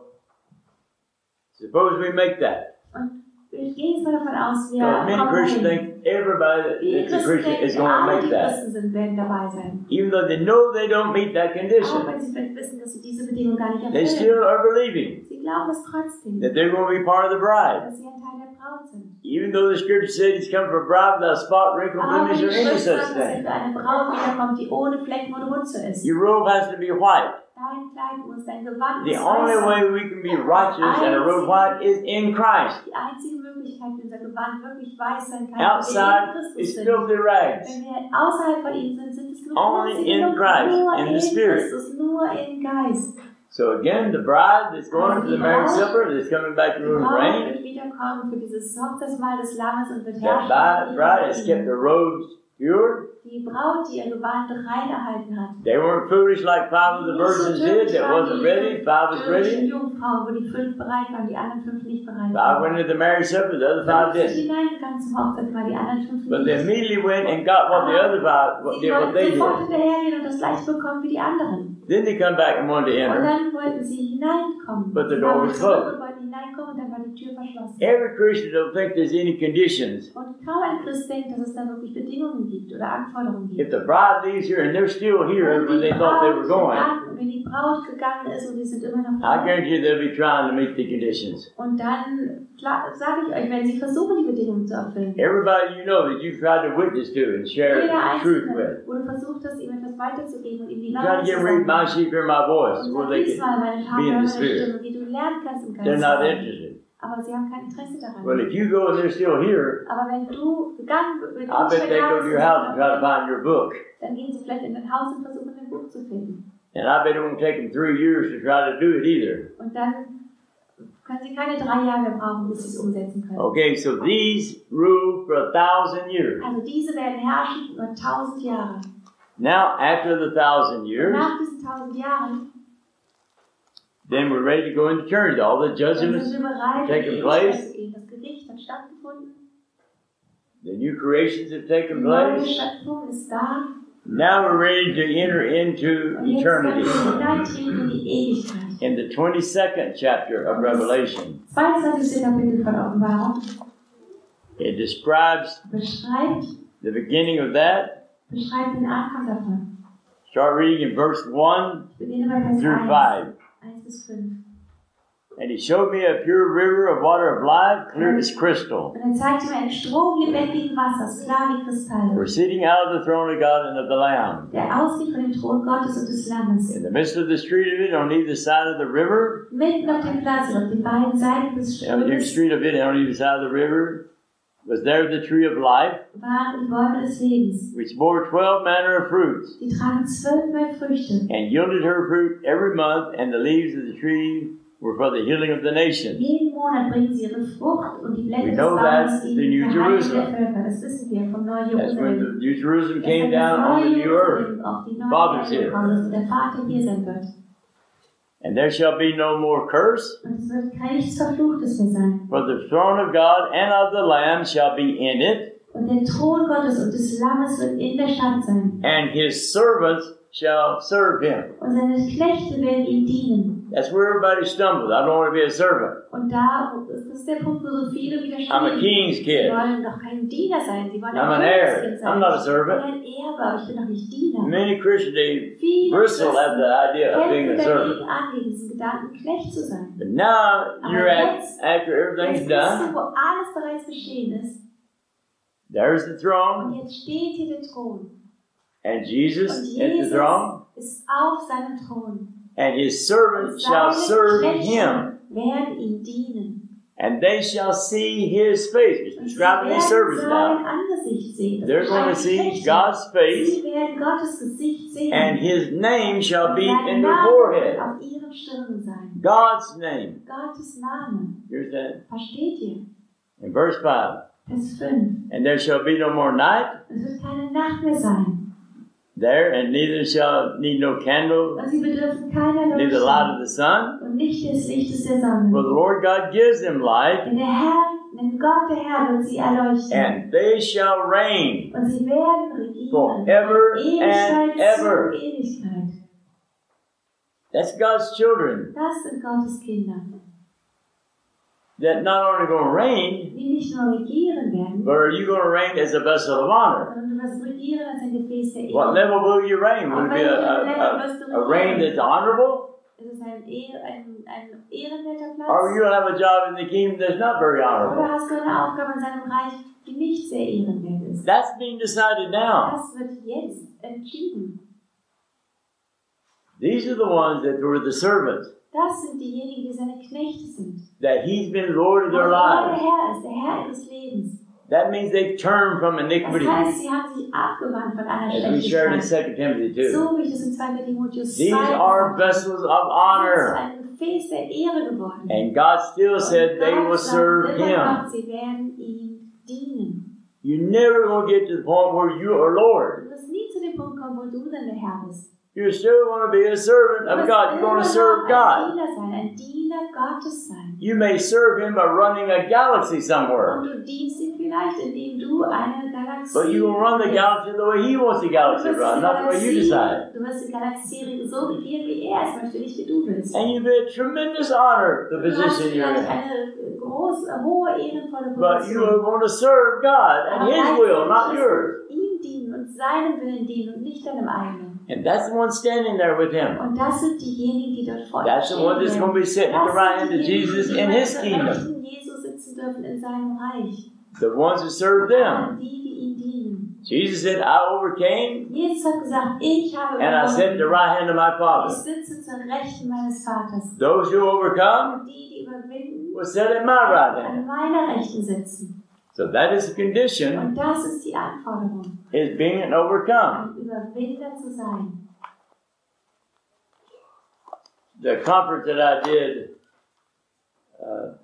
B: suppose we make that.
A: Und wir gehen jetzt mal davon aus, wir
B: Because many
A: kommen
B: Christians
A: dahin.
B: think everybody
A: Viele
B: that's a
A: Christen
B: Christian is
A: denken,
B: going to
A: alle,
B: make
A: die
B: that.
A: Christen sind, werden dabei sein.
B: Even though they know they don't meet that
A: Auch
B: condition,
A: wenn sie vielleicht wissen, dass sie diese Bedingung gar nicht
B: they
A: erfüllen.
B: still are believing
A: Sie glauben es trotzdem,
B: that they're going to be part of the bride.
A: dass sie ein Teil der Braut sind.
B: Even though the scripture said He's come for a bride without spot, wrinkle,
A: Aber wenn
B: blemish,
A: die
B: or any
A: Schrift
B: such
A: sagt, dass sie
B: thing.
A: für eine Braut wiederkommt, die ohne Flecken und Runze ist.
B: Your robe has to be white.
A: Dein Kleid muss, dein Gewand
B: The
A: muss
B: only
A: weiß
B: way
A: sein.
B: we can be righteous and a robe white is in Christ.
A: Die einzige Möglichkeit, wie unser Gewand wirklich weiß sein kann,
B: Outside
A: wenn wir in
B: is
A: Christus sind.
B: filthy rags.
A: Wenn wir außerhalb von ihm sind, sind es nur
B: Only
A: schmutzige
B: in
A: Lumpen,
B: Christ,
A: nur
B: in the
A: in
B: Spirit.
A: Christus, nur im Geist.
B: So again, the bride that's going to the marriage supper, that's coming back to
A: Die
B: rule and
A: Braut
B: reign,
A: wird wiederkommen für dieses Hochzeitsmahl des Lammes und wird
B: that
A: herrschen.
B: bride has kept their robes pure.
A: Die Braut, die ihr Gewand rein erhalten hat.
B: They weren't foolish like five of the
A: Nicht so
B: virgins did
A: töricht
B: that
A: waren
B: wasn't
A: die
B: ready. Five was
A: törichten
B: ready.
A: Jungfrauen, wo die fünf bereit waren, die anderen fünf nicht bereit
B: Five
A: waren.
B: went to the marriage supper, the other five
A: Fünf sind
B: didn't.
A: hineingegangen zum Hochzeitsmahl, die anderen fünf
B: But they
A: nicht.
B: immediately went and got what the other five what,
A: Sie
B: did, what
A: wollten
B: they
A: sofort
B: did.
A: hinterhergehen und das gleiche bekommen wie die anderen.
B: Then they come back and wanted to
A: Und
B: enter.
A: dann wollten sie hineinkommen.
B: But the
A: Sie
B: door
A: kamen
B: was
A: zurück
B: closed.
A: und wollten hineinkommen und dann war die Tür verschlossen.
B: Every Christian don't think there's any conditions.
A: Und kaum ein Christ denkt, dass es da wirklich Bedingungen gibt oder Anforderungen
B: If
A: gibt.
B: the bride leaves here and they're still here when they thought they were going,
A: gegangen, wenn die Braut gegangen ist und die sind immer noch
B: I
A: da.
B: guarantee you they'll be trying to meet the conditions.
A: Und dann sage ich euch, wenn sie versuchen, die Bedingungen zu erfüllen.
B: Everybody you know that you've tried to witness to and share
A: Jeder
B: the truth
A: Einzelne,
B: with.
A: wo du versucht hast, ihm etwas weiterzugeben und ihm die
B: Try to
A: Wahrheit
B: get
A: zu
B: rid of my
A: sagen.
B: sheep, hear my voice,
A: Und
B: where
A: sag
B: they
A: diesmal, meine
B: can
A: Schafe
B: be in
A: hören
B: the
A: meine
B: spirit.
A: Stimme, wie du lernen kannst im Geist.
B: They're
A: zu
B: not
A: sein.
B: interested.
A: Aber sie haben kein Interesse daran.
B: Well, if you go and they're still here,
A: Aber wenn du gegangen wenn du
B: I bet
A: nicht
B: they go to your house and try to
A: gegangen
B: find your book.
A: bist, dann gehen sie vielleicht in dein Haus und versuchen, ein Buch zu finden.
B: And I bet it won't take them three years to try to do it either.
A: Und dann können sie keine drei Jahre mehr brauchen, bis sie es umsetzen können.
B: Okay, so these rule for a thousand years.
A: Also diese werden herrschen über tausend Jahre.
B: Now, after the thousand
A: Und
B: years,
A: nach diesen tausend Jahren
B: then we're ready to go into eternity. All the
A: dann
B: judgments,
A: sind wir bereit, in die
B: taken
A: Ewigkeit
B: place.
A: zu gehen. Das Gericht hat stattgefunden.
B: the new creations have
A: Die
B: taken
A: neue
B: place.
A: Schöpfung ist da.
B: Now we're ready to enter into
A: Und jetzt können
B: eternity.
A: wir hineintreten in die Ewigkeit.
B: In the twenty-second chapter of Revelation,
A: zweiundzwanzigste Kapitel von Offenbarung
B: it describes
A: beschreibt,
B: the beginning of that.
A: beschreibt den Anfang davon.
B: Start reading in verse one
A: Ich beginne bei Vers
B: through
A: eins,
B: five.
A: eins bis fünf.
B: And he showed me a pure river of water of life, clear as crystal,
A: Und er zeigte mir einen Strom lebendigen Wassers, klar wie Kristalle,
B: proceeding out of the throne of God and of the Lamb.
A: der ausgeht von dem Thron Gottes und des Lammes.
B: In the midst of the street of it, on either side of the river,
A: Mitten auf dem Platz und auf den beiden Seiten des
B: on the
A: Stromes
B: street of it, on either side of the river, was there the tree of life,
A: waren die Bäume des Lebens.
B: which bore twelve manner of fruits,
A: Die tragen zwölfmal Früchte.
B: and yielded her fruit every month, and the leaves of the tree were for the healing of the nations.
A: Jeden Monat bringen sie ihre Frucht und die Blätter
B: We
A: des
B: know
A: Baumes
B: that the
A: dienen
B: New
A: zur Heilung der
B: Jerusalem.
A: Völker. Das wissen wir vom Neuen
B: That's when
A: Jerusalem.
B: the New Jerusalem
A: Das
B: came
A: heißt,
B: down
A: das
B: on
A: neue
B: the new earth.
A: Jerusalem auf die neue
B: Father's
A: Erde
B: here.
A: gekommen ist und der Vater hier sein wird.
B: And there shall be no more curse.
A: Und es wird kein nichts Verfluchtes mehr sein.
B: For the throne of God and of the Lamb shall be in it.
A: Und der Thron Gottes und des Lammes wird in der Stadt sein.
B: And his servants shall serve him.
A: Und seine Knechte werden ihm dienen.
B: That's where everybody stumbles. I don't want to be a servant.
A: Und da das ist der Punkt, wo so viele widersprechen.
B: I'm a king's kid.
A: Sie wollen doch kein Diener sein. Sie wollen
B: I'm
A: ein
B: an heir.
A: Königskind sein.
B: I'm not a
A: Ich bin
B: servant.
A: ein Erbe, aber ich bin doch nicht Diener.
B: Many Christians, they
A: Viele
B: bristle at the idea of being
A: kämpfen
B: a servant.
A: dagegen an, gegen diesen Gedanken, Knecht zu sein.
B: But now you're at,
A: jetzt-
B: after everything's
A: Jetzt bist
B: done,
A: du, wo alles bereits geschehen ist.
B: there's the throne,
A: Und jetzt steht hier der Thron.
B: and Jesus
A: Und
B: at the
A: Jesus
B: throne,
A: ist auf seinem Thron.
B: and his servants shall
A: Seine
B: serve
A: Knechte
B: him,
A: werden ihm dienen.
B: and they shall see his face. It's
A: Und sie
B: describing
A: werden
B: his service
A: sein
B: now.
A: Angesicht sehen. Das
B: They're going to
A: beschreibt die
B: see
A: Knechte.
B: God's face,
A: Sie werden Gottes Gesicht sehen.
B: and his name shall
A: Und
B: be
A: sein
B: in their
A: Name
B: forehead.
A: wird auf ihren Stirnen sein.
B: God's name.
A: Gottes Name.
B: Here's that
A: Versteht ihr?
B: in verse five.
A: Vers fünf.
B: And there shall be no more night
A: Es wird keine Nacht mehr sein.
B: there, and neither shall need no candle,
A: Und sie bedürfen keiner
B: neither the light of
A: Leuchte
B: the sun.
A: und nicht des Lichtes der
B: For
A: Sonne.
B: the Lord God gives them light,
A: Denn der Herr, denn Gott der Herr wird sie erleuchten.
B: and they shall reign
A: Und sie werden regieren.
B: forever
A: von Ewigkeit
B: and ever.
A: zu Ewigkeit.
B: That's God's children
A: Das sind Gottes Kinder,
B: that not only going to reign,
A: die nicht nur regieren werden,
B: but are you going to reign as a vessel of honor?
A: sondern du wirst regieren als ein Gefäß der
B: What
A: Ehre.
B: level will you reign? Will it be a, a, a, a reign that's honorable?
A: Es ist ein, Ehr, ein, ein ehrenwerter
B: Or
A: Platz.
B: you'll have a job in the kingdom that's not very
A: Oder
B: honorable?
A: hast du eine Aufgabe in seinem Reich, die nicht sehr ehrenwert ist.
B: That's being decided now.
A: Das wird jetzt entschieden.
B: These are the ones that were the servants,
A: Das sind diejenigen, die seine Knechte sind.
B: that he's been Lord of
A: Und
B: their
A: er der
B: lives.
A: Herr ist, der Herr ihres Lebens.
B: That means they've turned from
A: Das
B: iniquity,
A: heißt, sie haben sich abgewandt von einer
B: as we shared in
A: Schlechtigkeit.
B: Second Timothy two.
A: So wie ich das in zweiter Timotheus
B: These
A: zwei
B: are
A: gesagt habe.
B: vessels of
A: Sie sind zu
B: honor,
A: einem Gefäß der Ehre geworden.
B: and God still
A: Und
B: said they
A: Gott
B: will
A: sagt
B: serve
A: immer
B: Him.
A: noch, sie werden ihm dienen.
B: You're never going to get to the point where you are Lord.
A: Du wirst nie zu dem Punkt kommen, wo du dann der Herr bist.
B: You're still going to be a servant
A: Du
B: of
A: wirst
B: God. You're
A: immer
B: going to
A: noch
B: serve
A: ein
B: God.
A: Diener sein, ein Diener Gottes sein.
B: You may serve Him by running a galaxy somewhere,
A: Und du dienst ihm vielleicht, indem du eine Galaxie
B: but you will run the
A: bist.
B: galaxy the way He wants the galaxy
A: Du wirst
B: run,
A: die
B: not the way you
A: Galaxie-
B: decide.
A: Du wirst die Galaxie so regieren, wie er es möchte, nicht wie du willst.
B: And you've been tremendous honor the
A: Du hast
B: position you're
A: vielleicht
B: in.
A: eine große, hohe, ehrenvolle
B: But you
A: Position.
B: are going to serve God and
A: Aber
B: His will, not
A: gleichzeitig
B: yours.
A: ihm dienen und seinem Willen dienen und nicht deinem eigenen.
B: And that's the one standing there with Him.
A: Und das sind diejenigen, die dort vor ihm
B: That's the one that's going to be sitting at the right hand of
A: Das sind
B: Jesus
A: diejenigen,
B: in
A: die
B: His
A: zur
B: kingdom.
A: Rechten Jesu sitzen dürfen in seinem Reich.
B: The ones that serve them.
A: Die, die ihm dienen.
B: Jesus said, I overcame
A: Jesus hat gesagt, ich habe
B: and I sit at the
A: überwunden.
B: right hand of my
A: Ich
B: Father.
A: sitze zur Rechten meines Vaters.
B: Those who overcome
A: Und die, die überwinden,
B: will sit at my right
A: an
B: hand.
A: meiner Rechten sitzen.
B: So that is the condition,
A: Und das ist die Anforderung,
B: is being an overcome.
A: ein Überwinder zu sein.
B: The conference that I did uh,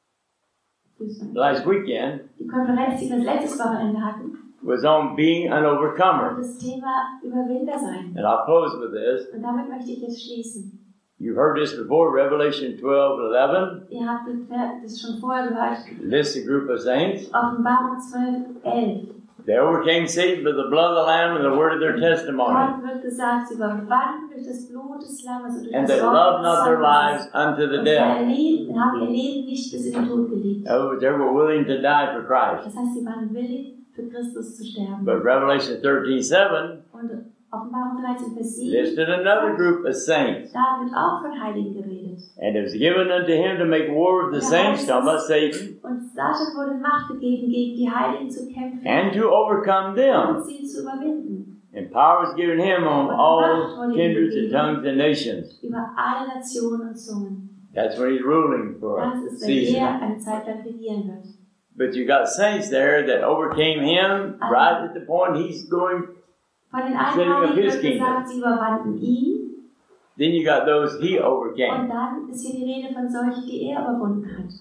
B: last weekend
A: Die Konferenz, die wir letztes Wochenende hatten,
B: was on being an
A: war
B: overcomer.
A: das Thema Überwinder sein.
B: And I'll close with this.
A: Und damit möchte ich jetzt schließen.
B: You've heard this before, Revelation twelve eleven,
A: Ihr habt das schon vorher gehört.
B: lists a group of saints.
A: Offenbarung zwölf, elf.
B: They overcame Satan by the blood of the Lamb and the word of their testimony.
A: Dort wird gesagt, sie überwanden durch das Blut des Lammes und durch
B: And
A: das
B: they
A: Wort
B: loved
A: des
B: not their lives
A: Zeugnisses.
B: unto the
A: Und
B: death.
A: sie erleben, haben ihr Leben nicht bis in den Tod geliebt.
B: In other words, they were willing to die for Christ.
A: Das heißt, sie waren willig, für Christus zu sterben.
B: But Revelation thirteen seven
A: Und Offenbarung dreizehn, Vers sieben,
B: listed another group of saints.
A: da wird auch von Heiligen geredet.
B: And it was given unto him to make war with the saints, talking about Satan,
A: Und Satan wurde Macht gegeben, gegen die Heiligen zu kämpfen
B: and to overcome them.
A: und sie zu überwinden.
B: And power was given him on all kindreds and tongues and nations.
A: Über alle Nationen und Zungen.
B: That's when he's ruling for
A: Das
B: a
A: ist, wenn
B: season.
A: er eine Zeit lang regieren wird.
B: But you got saints there that overcame him right at the point he's going.
A: Von den
B: Setting up
A: Einheiligen
B: his
A: wird
B: kingdom.
A: gesagt, sie überwanden ihn.
B: Then you got those he
A: Und
B: overcame.
A: dann ist hier die Rede von solchen, die er überwunden hat.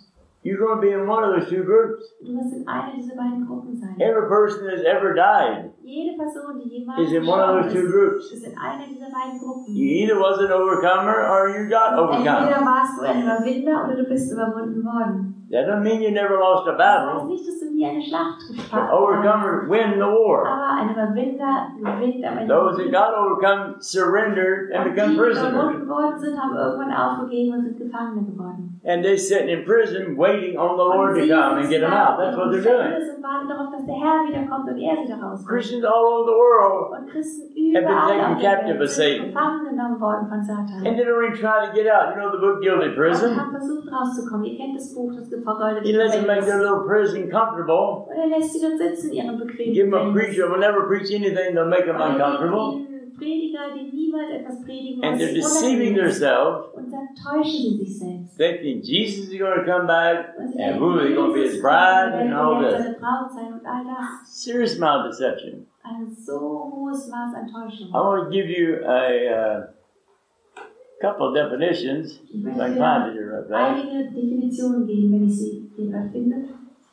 B: You're going to be in one of those two groups.
A: Du wirst in einer dieser beiden Gruppen sein.
B: Every person that's ever died
A: Jede Person, die jemals
B: is in one of those two groups.
A: ist in einer dieser beiden Gruppen.
B: You either was an overcomer or you got overcome.
A: Entweder warst du ein Überwinder oder du bist überwunden worden.
B: That doesn't mean you never lost a
A: Das heißt
B: battle.
A: nicht, dass du nie eine Schlacht
B: The
A: gefahren
B: overcomers win the war.
A: aber ein Überwinder gewinnt am Ende.
B: Those that got overcome surrendered and
A: Und
B: become
A: die, die
B: prisoners.
A: überwunden worden sind, haben irgendwann aufgegeben und sind Gefangene geworden.
B: And they sitting in prison waiting on the Lord to come and get them out. That's what they're doing.
A: Und warten darauf, dass der Herr wiederkommt und er sie da rauskommt.
B: Christians all over the world,
A: Und Christen
B: have been
A: überall
B: taken
A: auf der
B: captive
A: Welt
B: of
A: sind
B: Satan.
A: gefangen genommen worden von Satan.
B: and they don't even try to get out. You know the book Guilty
A: Und
B: Prison?
A: haben versucht rauszukommen. Ihr kennt das Buch, das vergoldet
B: He lets them make their little prison comfortable.
A: Und er lässt sie dort sitzen in ihrem bequemen
B: Give them a
A: Gefängnis.
B: preacher will never preach anything that'll make them
A: Und er gibt
B: uncomfortable.
A: ihnen Prediger, die niemals etwas predigen,
B: And
A: was
B: they're deceiving
A: unangenehm ist.
B: themselves,
A: Und dann täuschen sie sich selbst.
B: thinking Jesus is going to come back
A: Und sie
B: and
A: denken,
B: who is going to be
A: Jesus
B: his
A: kommt,
B: bride
A: er
B: and
A: wird
B: all
A: jetzt
B: this.
A: seine Braut sein und all das.
B: Serious amount of deception.
A: Ein so hohes Maß an Täuschung.
B: I want to give you a uh, couple of definitions.
A: Ich
B: If I
A: möchte
B: can find it here right back.
A: einige Definitionen geben, wenn ich sie hier finde.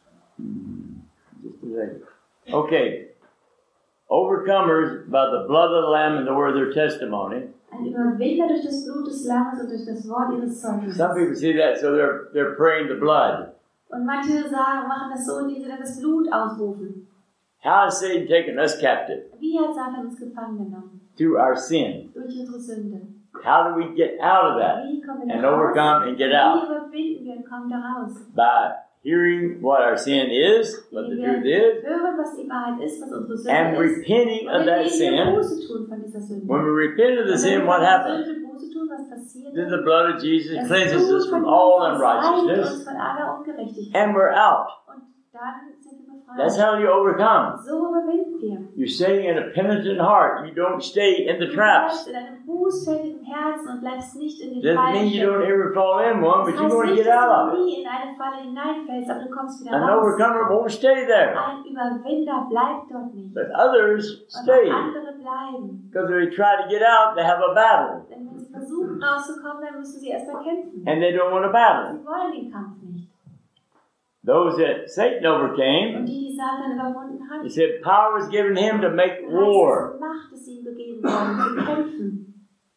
B: Just a second. Okay. Overcomers by the blood of the Lamb and the word of their testimony.
A: Ein Überwinder durch das Blut des Lammes und durch das Wort ihres Zeugnisses.
B: Some people see that, so they're they're praying the blood.
A: Und manche sagen, machen das so, indem sie dann das Blut ausrufen.
B: How has Satan taken us captive?
A: Wie hat Satan uns gefangen genommen?
B: Through our sin.
A: Durch unsere Sünde.
B: How do we get out of that?
A: Wie kommen wir
B: And
A: da raus?
B: overcome and get
A: Wie
B: out?
A: überwinden wir und kommen da raus?
B: By hearing what our sin is, what the
A: Indem
B: truth
A: wir
B: is,
A: hören, was die Wahrheit ist, was unsere Sünde
B: and
A: ist.
B: repenting
A: Und
B: of that
A: indem wir
B: sin.
A: Buße tun von dieser Sünde.
B: When we repent of the
A: Und wenn
B: sin,
A: wir
B: what
A: von der
B: happens?
A: Sünde Buße tun, was passiert?
B: Then the blood of Jesus
A: Das
B: cleanses
A: Blut
B: us
A: von
B: from all
A: Jesus reinigt
B: unrighteousness,
A: uns von aller Ungerechtigkeit.
B: and we're out.
A: Und dann sind wir befreit.
B: That's how you overcome.
A: So überwinden wir.
B: You're staying in a penitent heart. You don't stay in the
A: Du
B: traps.
A: bleibst in einem bußfertigen Herzen und bleibst nicht in den
B: Doesn't mean you don't
A: Fallen.
B: ever fall in one, but
A: Das
B: you're
A: heißt
B: going to
A: nicht,
B: get out
A: dass
B: of
A: du
B: it.
A: nie in eine Falle hineinfällst, aber du kommst wieder
B: An
A: raus.
B: overcomer won't stay there,
A: Ein Überwinder bleibt dort nicht.
B: but others
A: Und
B: stay.
A: andere bleiben.
B: Because if they try to get out, they have a battle,
A: Denn wenn sie versuchen rauszukommen, dann müssen sie erstmal kämpfen.
B: and they don't want a battle.
A: Sie wollen den Kampf nicht.
B: Those that Satan
A: Und
B: overcame,
A: die, die Satan überwunden hat,
B: he said power was given him to make war,
A: heißt es, Macht ist ihm gegeben worden, zu kämpfen.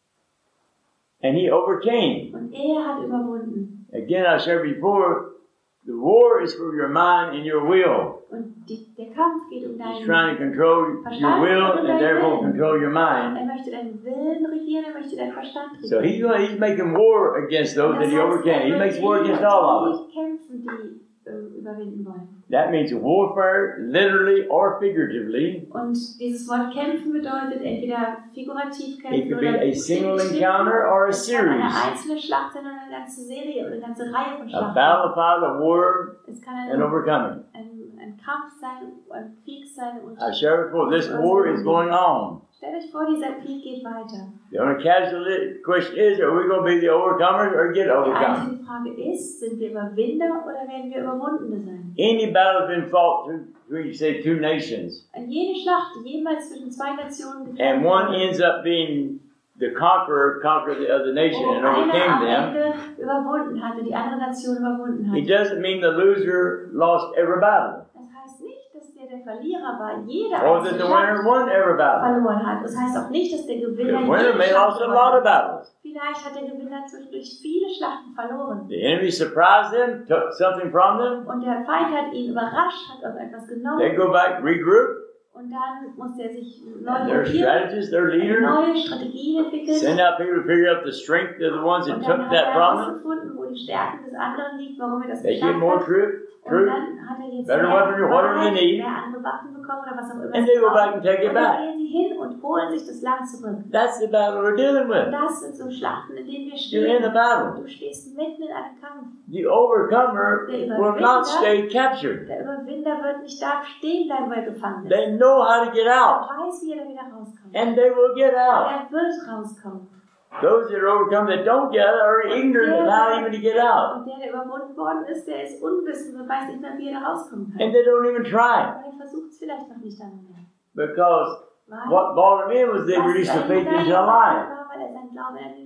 B: and he overcame.
A: Und er hat überwunden.
B: Again, I shared before, the war is for your mind and your will.
A: Und die, der Kampf geht um
B: He's
A: deinen
B: trying to control your will and therefore control your mind.
A: Er möchte deinen Willen regieren, er möchte deinen Verstand regieren.
B: So he's going, he's making war against those that he overcame. He makes war against all of us.
A: Die kämpfen, die äh, überwinden wollen.
B: That means warfare, literally or figuratively.
A: Und dieses Wort kämpfen bedeutet entweder figurativ
B: It
A: kämpfen
B: could be
A: oder
B: a single
A: buchstäblich
B: encounter or a
A: kämpfen. Es kann eine
B: series.
A: einzelne Schlacht sein oder eine ganze Serie oder eine ganze Reihe von
B: A
A: Schlachten.
B: battle fight, a war,
A: Es kann
B: and
A: ein,
B: overcoming.
A: ein, ein Kampf sein, ein Krieg sein und
B: I shared before, this war is going on.
A: stellt euch vor, dieser Krieg geht weiter.
B: The only casualty question is, are we going to be the overcomers or get
A: Die
B: overcome?
A: einzige Frage ist, sind wir Überwinder oder werden wir Überwundene sein?
B: Any battle has been fought between, say, two nations,
A: Und jede Schlacht, die jemals zwischen zwei Nationen gekämpft
B: and one
A: wurde,
B: ends up being the conqueror, conquered the other nation
A: wo
B: and
A: einer
B: overcame
A: am
B: them.
A: Ende überwunden hat und die andere Nation überwunden hat.
B: It doesn't mean the loser lost every battle,
A: Das heißt nicht, dass der der Verlierer war, jeder
B: or that
A: einzelne
B: the winner
A: Schlacht
B: won every battle.
A: verloren hat. Das heißt auch nicht, dass der
B: The
A: Gewinner
B: winner
A: jede
B: may
A: Schlacht
B: lost a
A: verloren
B: lot of
A: hat.
B: battles.
A: Vielleicht hat der Gewinner zwischendurch viele Schlachten verloren.
B: The enemy surprised them, took something from them.
A: Und der Feind hat ihn überrascht, hat irgendetwas
B: They
A: genommen.
B: go back, regroup,
A: Und dann musste er sich neu
B: and their
A: gruppieren,
B: strategists, their leaders,
A: neue Strategien entwickeln.
B: send out people to figure out the strength of the ones that
A: Und
B: took
A: dann hat
B: that
A: er
B: from them.
A: herausgefunden, wo die Stärke des anderen liegt, warum er das
B: They get
A: geschafft
B: more
A: hat.
B: troop,
A: Und
B: troop,
A: dann hat er jetzt
B: better
A: mehr
B: weaponry, whatever they
A: Waffen,
B: need.
A: mehr andere Waffen bekommen oder was auch immer.
B: and
A: sie
B: they go
A: brauchen.
B: back and take it
A: Und dann
B: back.
A: gehen sie hin und holen sich das Land zurück.
B: That's the battle we're dealing
A: Und
B: with.
A: das sind so Schlachten, in denen wir
B: You're in a
A: stehen.
B: battle.
A: Du stehst mitten in einem Kampf.
B: The overcomer will not stay captured.
A: Der Überwinder wird nicht da stehen bleiben, wo er gefangen ist.
B: They know how to get
A: Er
B: out,
A: weiß, wie er da wieder rauskommt.
B: and they will get
A: Und
B: out.
A: er wird rauskommen.
B: Those that are overcome that don't get out are ignorant of how even to get out,
A: Und der, der überwunden worden ist, der ist unwissend und weiß nicht mehr, wie er da rauskommen kann.
B: and they don't even try.
A: Aber er versucht es vielleicht noch nicht einmal.
B: Because
A: Weil
B: what brought them in was they
A: was
B: released the
A: sein
B: faith into a
A: Glaube
B: lie.
A: war, weil er seinen Glauben in eine Lüge gesetzt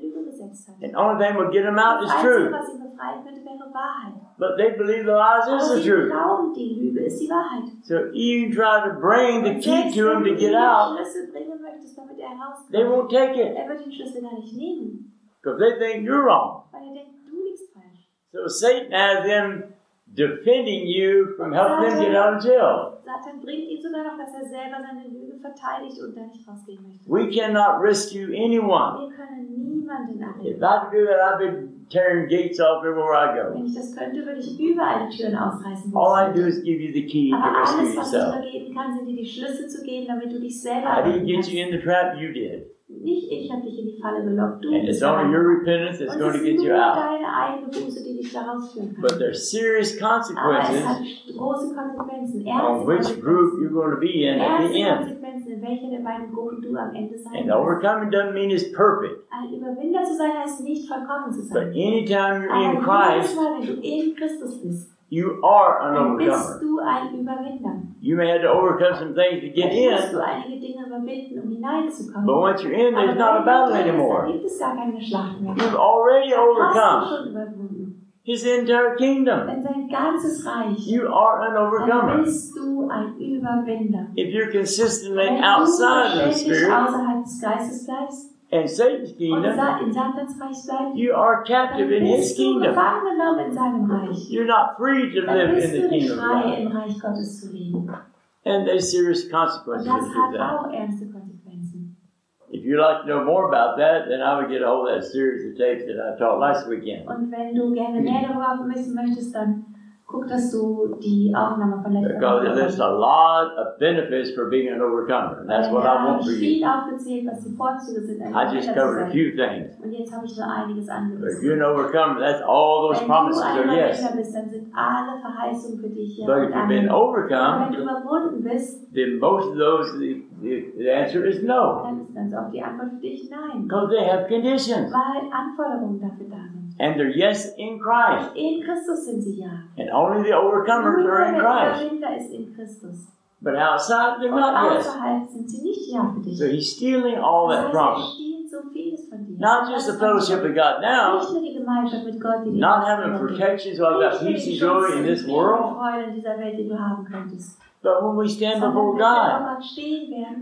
A: gesetzt hat.
B: And the only thing will get them out is
A: Das Einzige,
B: truth.
A: was ihn befreien könnte, wäre Wahrheit.
B: But they believe the lies
A: Aber
B: is the
A: sie
B: truth.
A: glauben, die Lüge ist die Wahrheit.
B: So you try to bring the
A: Und
B: key
A: selbst
B: to
A: wenn
B: them
A: du
B: to get
A: den
B: out,
A: Schlüssel bringen möchtest, damit er herauskommt,
B: they won't take it
A: er wird den Schlüssel gar nicht nehmen,
B: because they think you're wrong.
A: weil er denkt, du liegst falsch.
B: So Satan has them defending you from helping them get out of jail.
A: Satan bringt ihn sogar noch, dass er selber seine Lüge verteidigt und da nicht rausgehen möchte.
B: We cannot rescue anyone.
A: Wir können niemanden
B: If
A: erretten.
B: I could do that, I'd be tearing gates off everywhere I go.
A: Wenn ich das könnte, würde ich überall die Türen ausreißen.
B: All I do is give you the key to
A: Aber
B: rescue
A: alles, was ich
B: yourself.
A: dir geben kann, sind dir die Schlüssel zu geben, damit du dich selber
B: I didn't
A: retten
B: get
A: kannst.
B: you in the trap, you did.
A: Nicht ich habe dich in die Falle gelockt, du
B: And
A: bist
B: it's only your
A: daran.
B: repentance that's
A: Und
B: going
A: es
B: to
A: ist
B: get you
A: nur
B: out.
A: deine eigene Buße, die dich da rausführen kann.
B: But there's serious
A: Aber es
B: consequences
A: hat große Konsequenzen,
B: on
A: ernste
B: which group
A: Konsequenzen.
B: you're going to be in at
A: Ernste
B: the end.
A: Konsequenzen, in welcher der beiden Gruppen du am Ende sein
B: And
A: wirst.
B: overcoming doesn't mean it's perfect.
A: Ein Überwinder zu sein, heißt nicht vollkommen zu
B: But
A: sein.
B: anytime you're in
A: Aber jedes
B: Christ,
A: Mal, wenn du in Christus bist,
B: you are an
A: dann bist
B: overcomer.
A: du ein Überwinder.
B: You may have to overcome some things to get
A: Dann musst
B: in,
A: du einige Dinge überwinden, um hineinzukommen.
B: but once you're in,
A: Aber
B: there's not a
A: wenn
B: battle
A: du drin bist, dann
B: anymore.
A: gibt es gar keine Schlacht mehr.
B: You've already
A: Dann hast du
B: overcome
A: schon überwunden.
B: His entire kingdom.
A: Denn sein ganzes Reich,
B: You are an
A: dann
B: overcomer.
A: bist du ein Überwinder.
B: If you're consistently
A: Wenn
B: outside of
A: du
B: the
A: ständig
B: Spirit
A: außerhalb des Geistes bleibst
B: and Satan's
A: und
B: kingdom,
A: Sa- in Satans Reich bleibst,
B: you are
A: dann
B: captive in His
A: bist du
B: kingdom.
A: gefangen genommen in seinem Reich.
B: You're not free to
A: Dann
B: live in
A: bist
B: the
A: du nicht
B: kingdom of
A: frei,
B: God.
A: im Reich Gottes zu leben.
B: And there's serious
A: Und
B: consequences
A: das
B: to
A: hat
B: that.
A: auch ernste Konsequenzen.
B: If you'd like to know more about that, then I would get a hold of that series of tapes that I taught last weekend.
A: Und wenn du gerne mehr darüber wissen möchtest, dann guck, dass du die Aufnahme von letzter
B: Because it
A: Woche
B: lists a lot of benefits for being an overcomer. And that's what I want for
A: viel
B: you.
A: aufgezählt, was die Vorzüge sind. ein
B: I just
A: Überwinder zu
B: covered a
A: sein.
B: few things.
A: Und jetzt habe ich nur einiges
B: But if
A: anderes.
B: you're an overcomer, that's all those
A: Wenn du
B: promises
A: ein
B: are yes.
A: Überwinder bist, dann sind alle Verheißungen für dich ja
B: But if
A: und
B: you've been
A: Amen. Aber
B: overcome,
A: wenn du überwunden bist,
B: then most of those, the, the, the answer is no.
A: dann ist ganz oft die Antwort für dich nein.
B: Because they have conditions.
A: Weil Anforderungen dafür da sind.
B: And they're yes in Christ.
A: In Christus sind sie ja.
B: And only the overcomers
A: Nur
B: are in
A: der
B: Christ.
A: Überwinder ist in Christus.
B: But outside, they're
A: Und
B: not yes.
A: außerhalb sind sie nicht ja für dich.
B: So he's stealing all
A: Das
B: that
A: heißt,
B: promise.
A: er stiehlt so vieles von dir.
B: Not just the fellowship of God now,
A: Nicht nur die Gemeinschaft mit Gott, die dir
B: not
A: was
B: having
A: übergibt.
B: protection so I've got
A: Nicht nur
B: peace
A: den
B: and joy
A: Schutz
B: in
A: und
B: this
A: Frieden und
B: world,
A: Freude in dieser Welt, die du haben könntest.
B: but when we stand
A: Sondern
B: before
A: wenn wir vor
B: God,
A: Gott stehen werden,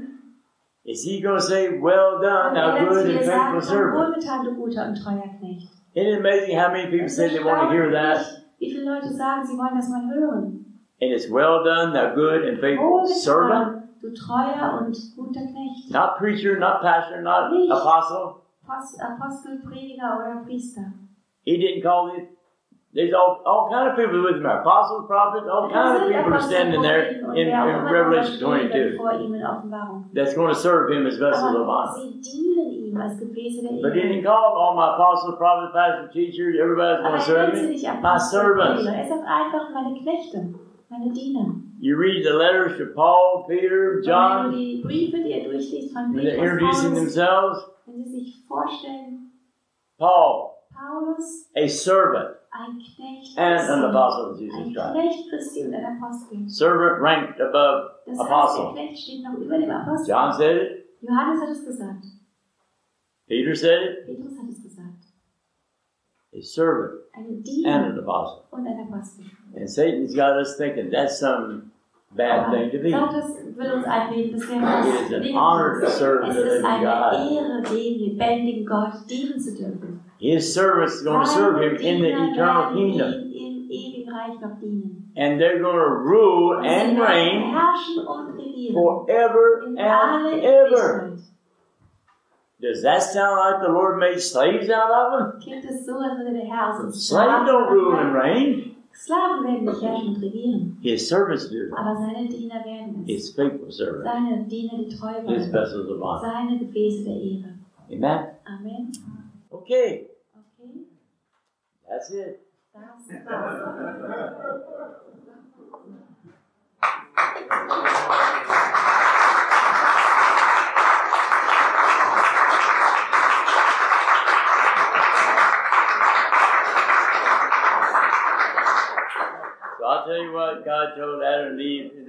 B: is he going to say, well done,
A: dann
B: thou
A: wird er
B: good
A: zu
B: and
A: dir sagen,
B: faithful
A: komm
B: servant?
A: wohlgetan, du guter und treuer Knecht.
B: Isn't it amazing how many people
A: Es
B: say they want to hear
A: erstaunt
B: that?
A: mich, wie viele Leute sagen, sie wollen das mal hören.
B: And it's well done, thou good and faithful servant.
A: Wohlgetan, du treuer und guter Knecht.
B: Not preacher, not pastor, not
A: Nicht.
B: apostle.
A: Post- Apostel, Prediger oder Priester.
B: He didn't call it. There's all, all kind of people with him. Apostles, prophets, all kind of people are standing there in, in Revelation twenty-two.
A: Vor ihm in Offenbarung.
B: That's going to serve him as vessels of
A: Aber
B: honor.
A: sie dienen ihm als Gefäße der
B: But he
A: Ehre.
B: didn't call all my apostles, prophets, pastors, teachers, everybody's
A: Aber
B: going to
A: er
B: serve
A: nennt sie
B: me.
A: nicht
B: My
A: Apostel,
B: servants.
A: Prediger. Er sagt einfach meine Knechte, meine Diener.
B: You read the letters to Paul, Peter,
A: Und wenn du
B: John,
A: die Briefe, die er durchliest von
B: when they're
A: Petrus,
B: introducing
A: Paulus,
B: themselves.
A: wenn sie sich vorstellen,
B: Paul,
A: Paulus,
B: a servant
A: ein Knecht
B: and
A: Christi,
B: an apostle of
A: ein
B: Jesus Christ.
A: Knecht Christi und ein Apostel.
B: Servant ranked above
A: Das heißt, der
B: apostle.
A: Knecht steht noch über dem Apostel.
B: John said it.
A: Johannes hat es gesagt.
B: Peter said it.
A: Petrus hat es gesagt.
B: A servant
A: Ein
B: and
A: Diener
B: an apostle.
A: und ein Apostel.
B: And Satan's got us thinking that's some bad thing to be.
A: Satas will uns einreden, das wäre
B: It is
A: das
B: an honor to serve
A: Es
B: the
A: ist
B: living
A: eine
B: God.
A: Ehre, dem lebendigen Gott dienen zu dürfen.
B: His servants are going to serve him in the
A: Diener
B: eternal
A: werden
B: kingdom.
A: ihm im ewigen Reich noch dienen.
B: And they're going to rule
A: Und sie
B: and
A: werden
B: reign
A: herrschen und regieren.
B: forever
A: In
B: and
A: alle
B: ever.
A: Ewigkeit.
B: Does that sound like the Lord made slaves out of them?
A: Klingt es so, als würde der Herr uns
B: Slaves don't rule and reign.
A: Sklaven werden nicht herrschen und regieren.
B: His servants do.
A: Aber seine Diener werden es.
B: His faithful servants.
A: Seine Diener, die treu
B: His
A: waren.
B: vessels of honor.
A: Seine Gefäße der Ehre.
B: Amen?
A: Amen.
B: Okay.
A: Okay,
B: That's it.
A: das war's.
B: So I'll tell you what God told Adam and Eve in